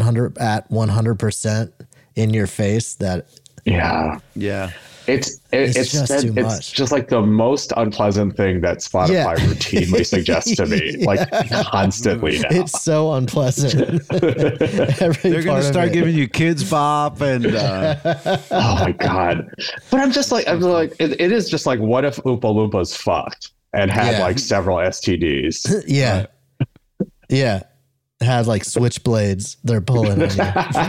100% in your face that yeah. It's just like the most unpleasant thing that Spotify routinely suggests to me, like constantly now. It's so unpleasant. They're going to start giving you Kids Bop and oh my God. But I'm like, it is just like, what if Oompa Loompas fucked and had like several STDs? Yeah. Yeah. Had like switchblades they're pulling on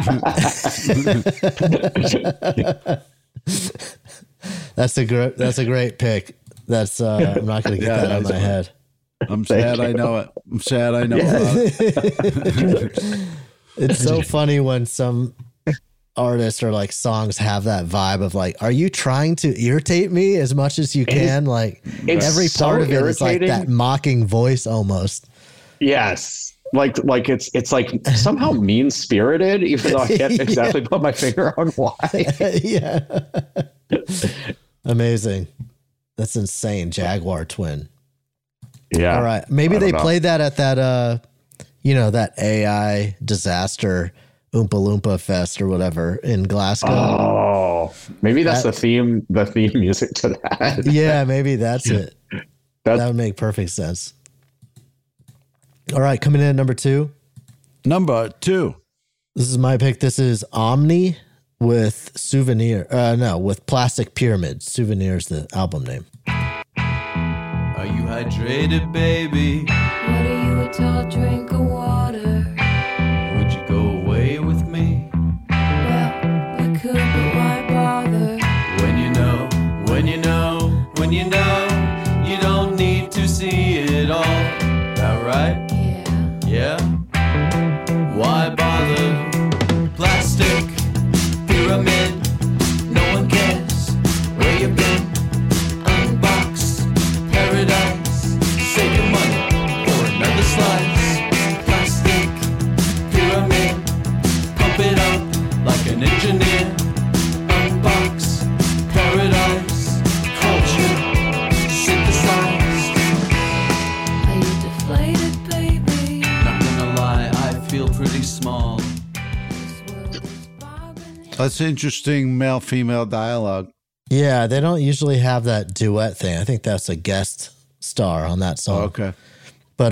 you. That's a great pick. That's I'm not going to get that out of my head. I'm sad I know it. I'm sad I know about it. It's so funny when some artists or like songs have that vibe of like, are you trying to irritate me as much as you can? Like every part of it is like that mocking voice almost. Yes. Like it's like somehow mean spirited, even though I can't exactly put my finger on why. Yeah. Amazing. That's insane. Jaguar Twin. Yeah. All right. Maybe they played that at that that AI disaster Oompa Loompa Fest or whatever in Glasgow. Oh, maybe that's the theme music to that. Yeah, maybe that's it. That would make perfect sense. All right, coming in at number 2. Number 2. This is my pick. This is Omni with with Plastic Pyramid. Souvenir's the album name. Are you hydrated, baby? What are you, a tall drink of water? Would you go away with me? Well, we could, but why bother? When you know, you don't need to see it all. That right? Yeah? Why bother? Plastic pyramid, no one cares where you've been. Unbox paradise, save your money for another slice. That's interesting male-female dialogue. Yeah, they don't usually have that duet thing. I think that's a guest star on that song. Oh, okay. But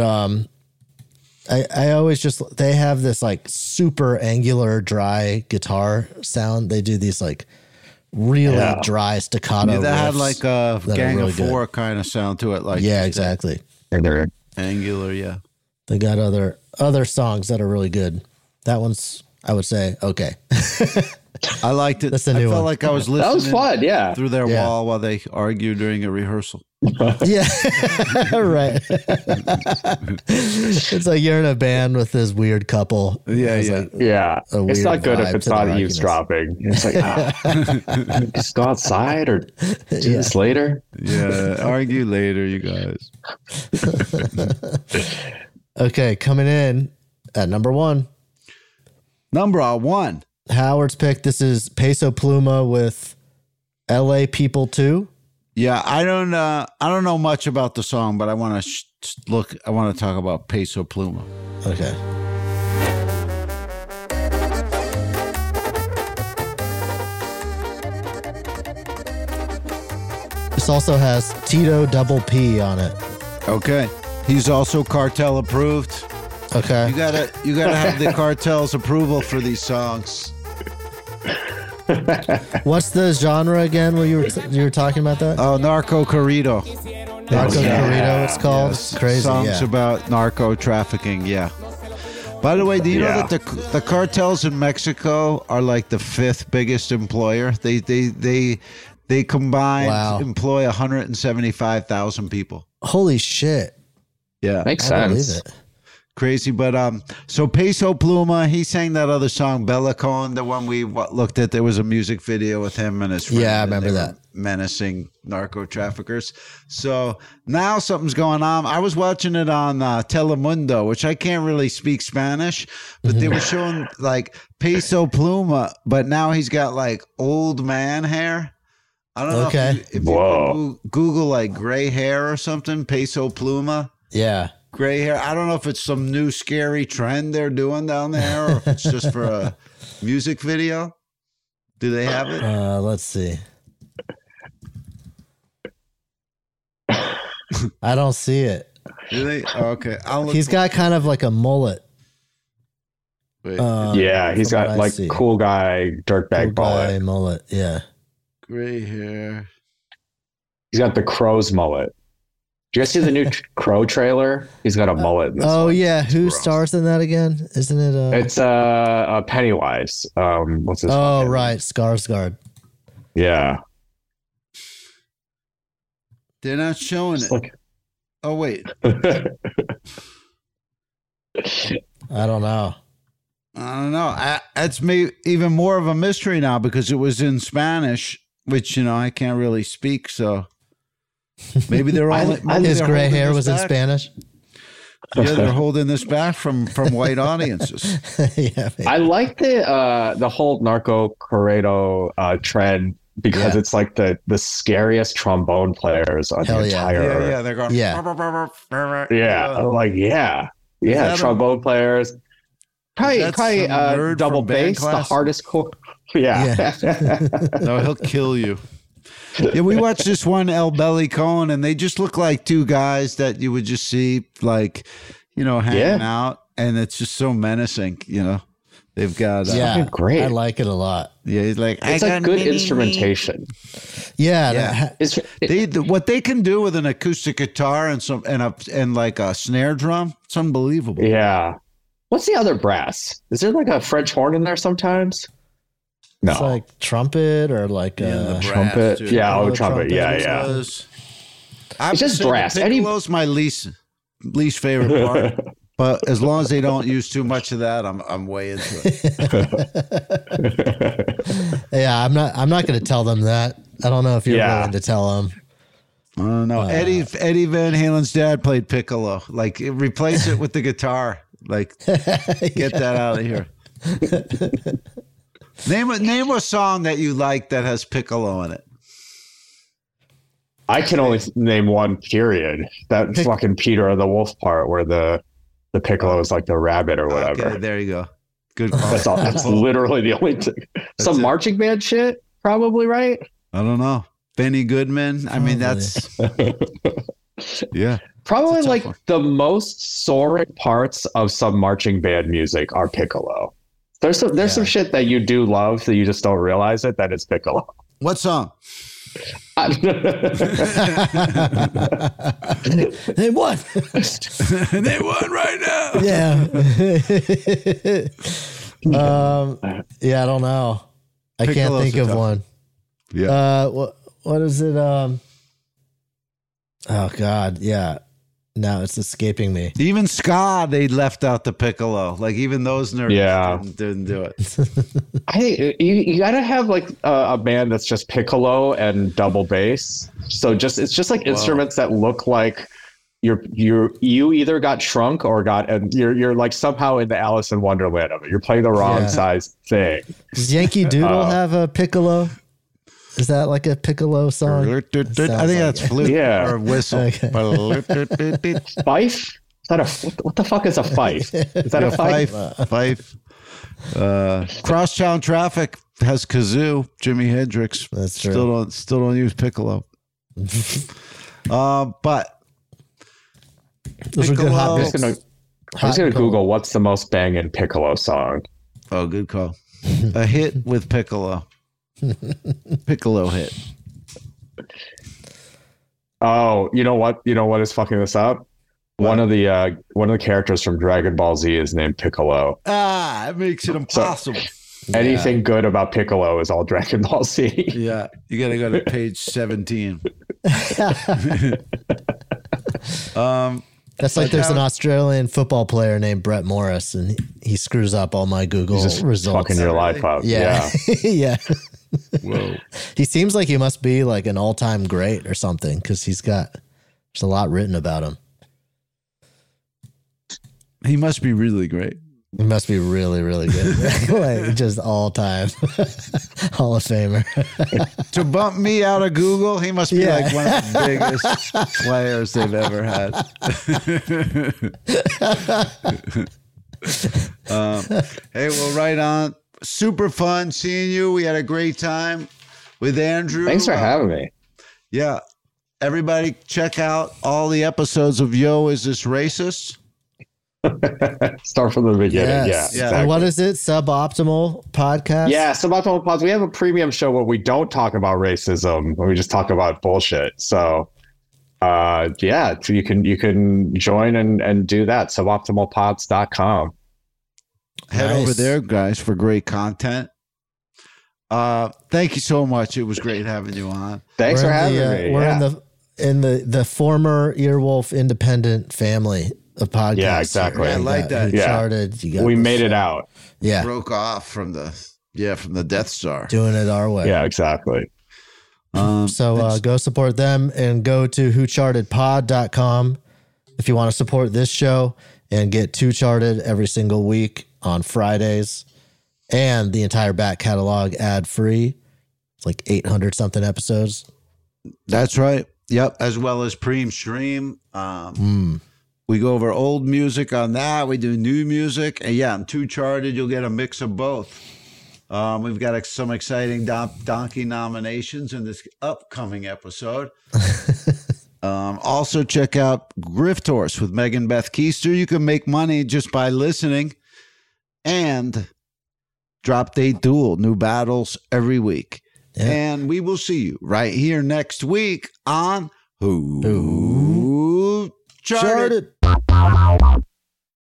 I always just, they have this like super angular, dry guitar sound. They do these like really dry staccato. Yeah, that had riffs like a Gang really of good. Four kind of sound to it. Like Yeah, exactly. Angular, yeah. They got other songs that are really good. That one's, I would say, okay. I liked it. That's the I new felt one. like I was listening. That was fun, yeah. Through their wall while they argued during a rehearsal. Yeah, right. It's like you're in a band with this weird couple. Yeah. It's not good if it's not eavesdropping. It's like, just go outside or do this later. Yeah, argue later, you guys. Okay, coming in at number one. Number one. Howard's pick. This is Peso Pluma with LA People 2. Yeah, I don't know much about the song, but I want to I want to talk about Peso Pluma. Okay. This also has Tito Double P on it. Okay. He's also cartel approved. Okay. You gotta have the cartel's approval for these songs. What's the genre again? Where you were talking about that? Oh, Narco Corrido. Narco Corrido, it's called. Yes. Crazy. Songs about narco trafficking. Yeah. By the way, do you know that the cartels in Mexico are like the 5th biggest employer? They combined employ 175,000 people. Holy shit. Yeah. Makes I believe sense. it. Crazy, but so Peso Pluma, he sang that other song, Bella Con, the one we looked at. There was a music video with him and his friend. Yeah, I remember that. Menacing narco traffickers. So now something's going on. I was watching it on Telemundo, which I can't really speak Spanish, but they were showing like Peso Pluma, but now he's got like old man hair. I don't know if you Google like gray hair or something, Peso Pluma. Yeah. Gray hair. I don't know if it's some new scary trend they're doing down there or if it's just for a music video. Do they have it? Let's see. I don't see it. Do they? Oh, okay. He's got kind of like a mullet. Wait. Yeah, he's got like cool guy dirtbag mullet. Yeah. Gray hair. He's got the Crow's mullet. Do you guys see the new Crow trailer? He's got a mullet. In this one. Yeah. Who stars in that again? Isn't it? It's Pennywise. What's his? Oh, right, Skarsgård. Yeah. They're not showing it. Oh wait. I don't know. I don't know. That's even more of a mystery now because it was in Spanish, which I can't really speak. So maybe they're all. His gray hair was in Spanish. Yeah, they're holding this back from white audiences. Yeah, I like the whole Narco Corrido trend because it's like the scariest trombone players on the entire. Yeah, they're going. Trombone players. Probably double bass, the hardest chord. Yeah. No, he'll kill you. Yeah, we watched this one, El Belly Cohen, and they just look like two guys that you would just see, like, hanging out, and it's just so menacing. They've got great. I like it a lot. Yeah, he's like, it's a good instrumentation. Yeah, what they can do with an acoustic guitar and like a snare drum, it's unbelievable. Yeah. What's the other brass? Is there like a French horn in there sometimes? No. It's like trumpet or like a trumpet. Dude. Yeah, trumpet. Yeah. It's just brass. Piccolo's my least favorite part. But as long as they don't use too much of that, I'm way into it. Yeah, I'm not going to tell them that. I don't know if you're willing to tell them. I don't know. Eddie Van Halen's dad played piccolo. Like, replace it with the guitar. Like, get that out of here. Name a song that you like that has piccolo in it. I can only name one. Period. That fucking Peter of the Wolf part where the piccolo is like the rabbit or whatever. Okay, there you go. Good call. That's all. That's literally the only thing. Some marching band shit, probably, right? I don't know. Benny Goodman. I mean, that's yeah. Probably like the most soaring parts of some marching band music are piccolo. There's some shit that you do love that you just don't realize it, that it's piccolo. What song? They won. They won right now. Yeah. Yeah, I don't know. I can't think of one. Yeah. What is it? Oh God, yeah. Now it's escaping me. Even ska, they left out the piccolo. Like even those nerds didn't do it. I think you gotta have like a band that's just piccolo and double bass. So it's just like instruments that look like you either got shrunk or and you're like somehow in the Alice in Wonderland of it. You're playing the wrong size thing. Does Yankee Doodle have a piccolo? Is that like a piccolo song? I think that's flute or whistle. Okay. Fife? Is that what the fuck is a fife? Is that a fife? Fife. Crosstown Traffic has kazoo. Jimi Hendrix. That's true. Still don't use piccolo. But those are good hot. I'm just gonna Google what's the most banging piccolo song. Oh, good call. A hit with piccolo. Piccolo hit. Oh, you know what is fucking this up? What? One of the characters from Dragon Ball Z is named Piccolo. It makes it impossible. So anything good about Piccolo is all Dragon Ball Z. Yeah, you got to go to page 17. That's like there's an Australian football player named Brett Morris, and he screws up all my Google results. Fucking your life up. Yeah. Yeah. Whoa. He seems like he must be like an all-time great or something because there's a lot written about him. He must be really great. He must be really, really good. Like just all-time Hall of Famer. To bump me out of Google, he must be like one of the biggest players they've ever had. Hey, well, right on. Super fun seeing you. We had a great time with Andrew. Thanks for having me. Yeah. Everybody check out all the episodes of Yo, Is This Racist? Start from the beginning. Yes. Yeah. Exactly. And what is it? Suboptimal Podcast? Yeah, Suboptimal Pods. We have a premium show where we don't talk about racism, where we just talk about bullshit. So you can join and do that. Suboptimalpods.com. Head over there, guys, for great content. Thank you so much. It was great having you on. Thanks for having me. We're in the former Earwolf Independent family of podcasts. Yeah, exactly. I like that. Who Charted. We made it out. Yeah. Broke off from the Death Star. Doing it our way. Yeah, exactly. So go support them and go to whochartedpod.com if you want to support this show and get Two Charted every single week on Fridays and the entire back catalog ad free. It's like 800 something episodes. That's right. Yep. As well as Preem Stream. We go over old music on that. We do new music. And yeah, on Two Charted, you'll get a mix of both. We've got some exciting donkey nominations in this upcoming episode. Also, check out Grift Horse with Megan Beth Keister. You can make money just by listening. And Drop Date Duel, new battles every week. Yeah. And we will see you right here next week on Who Charted.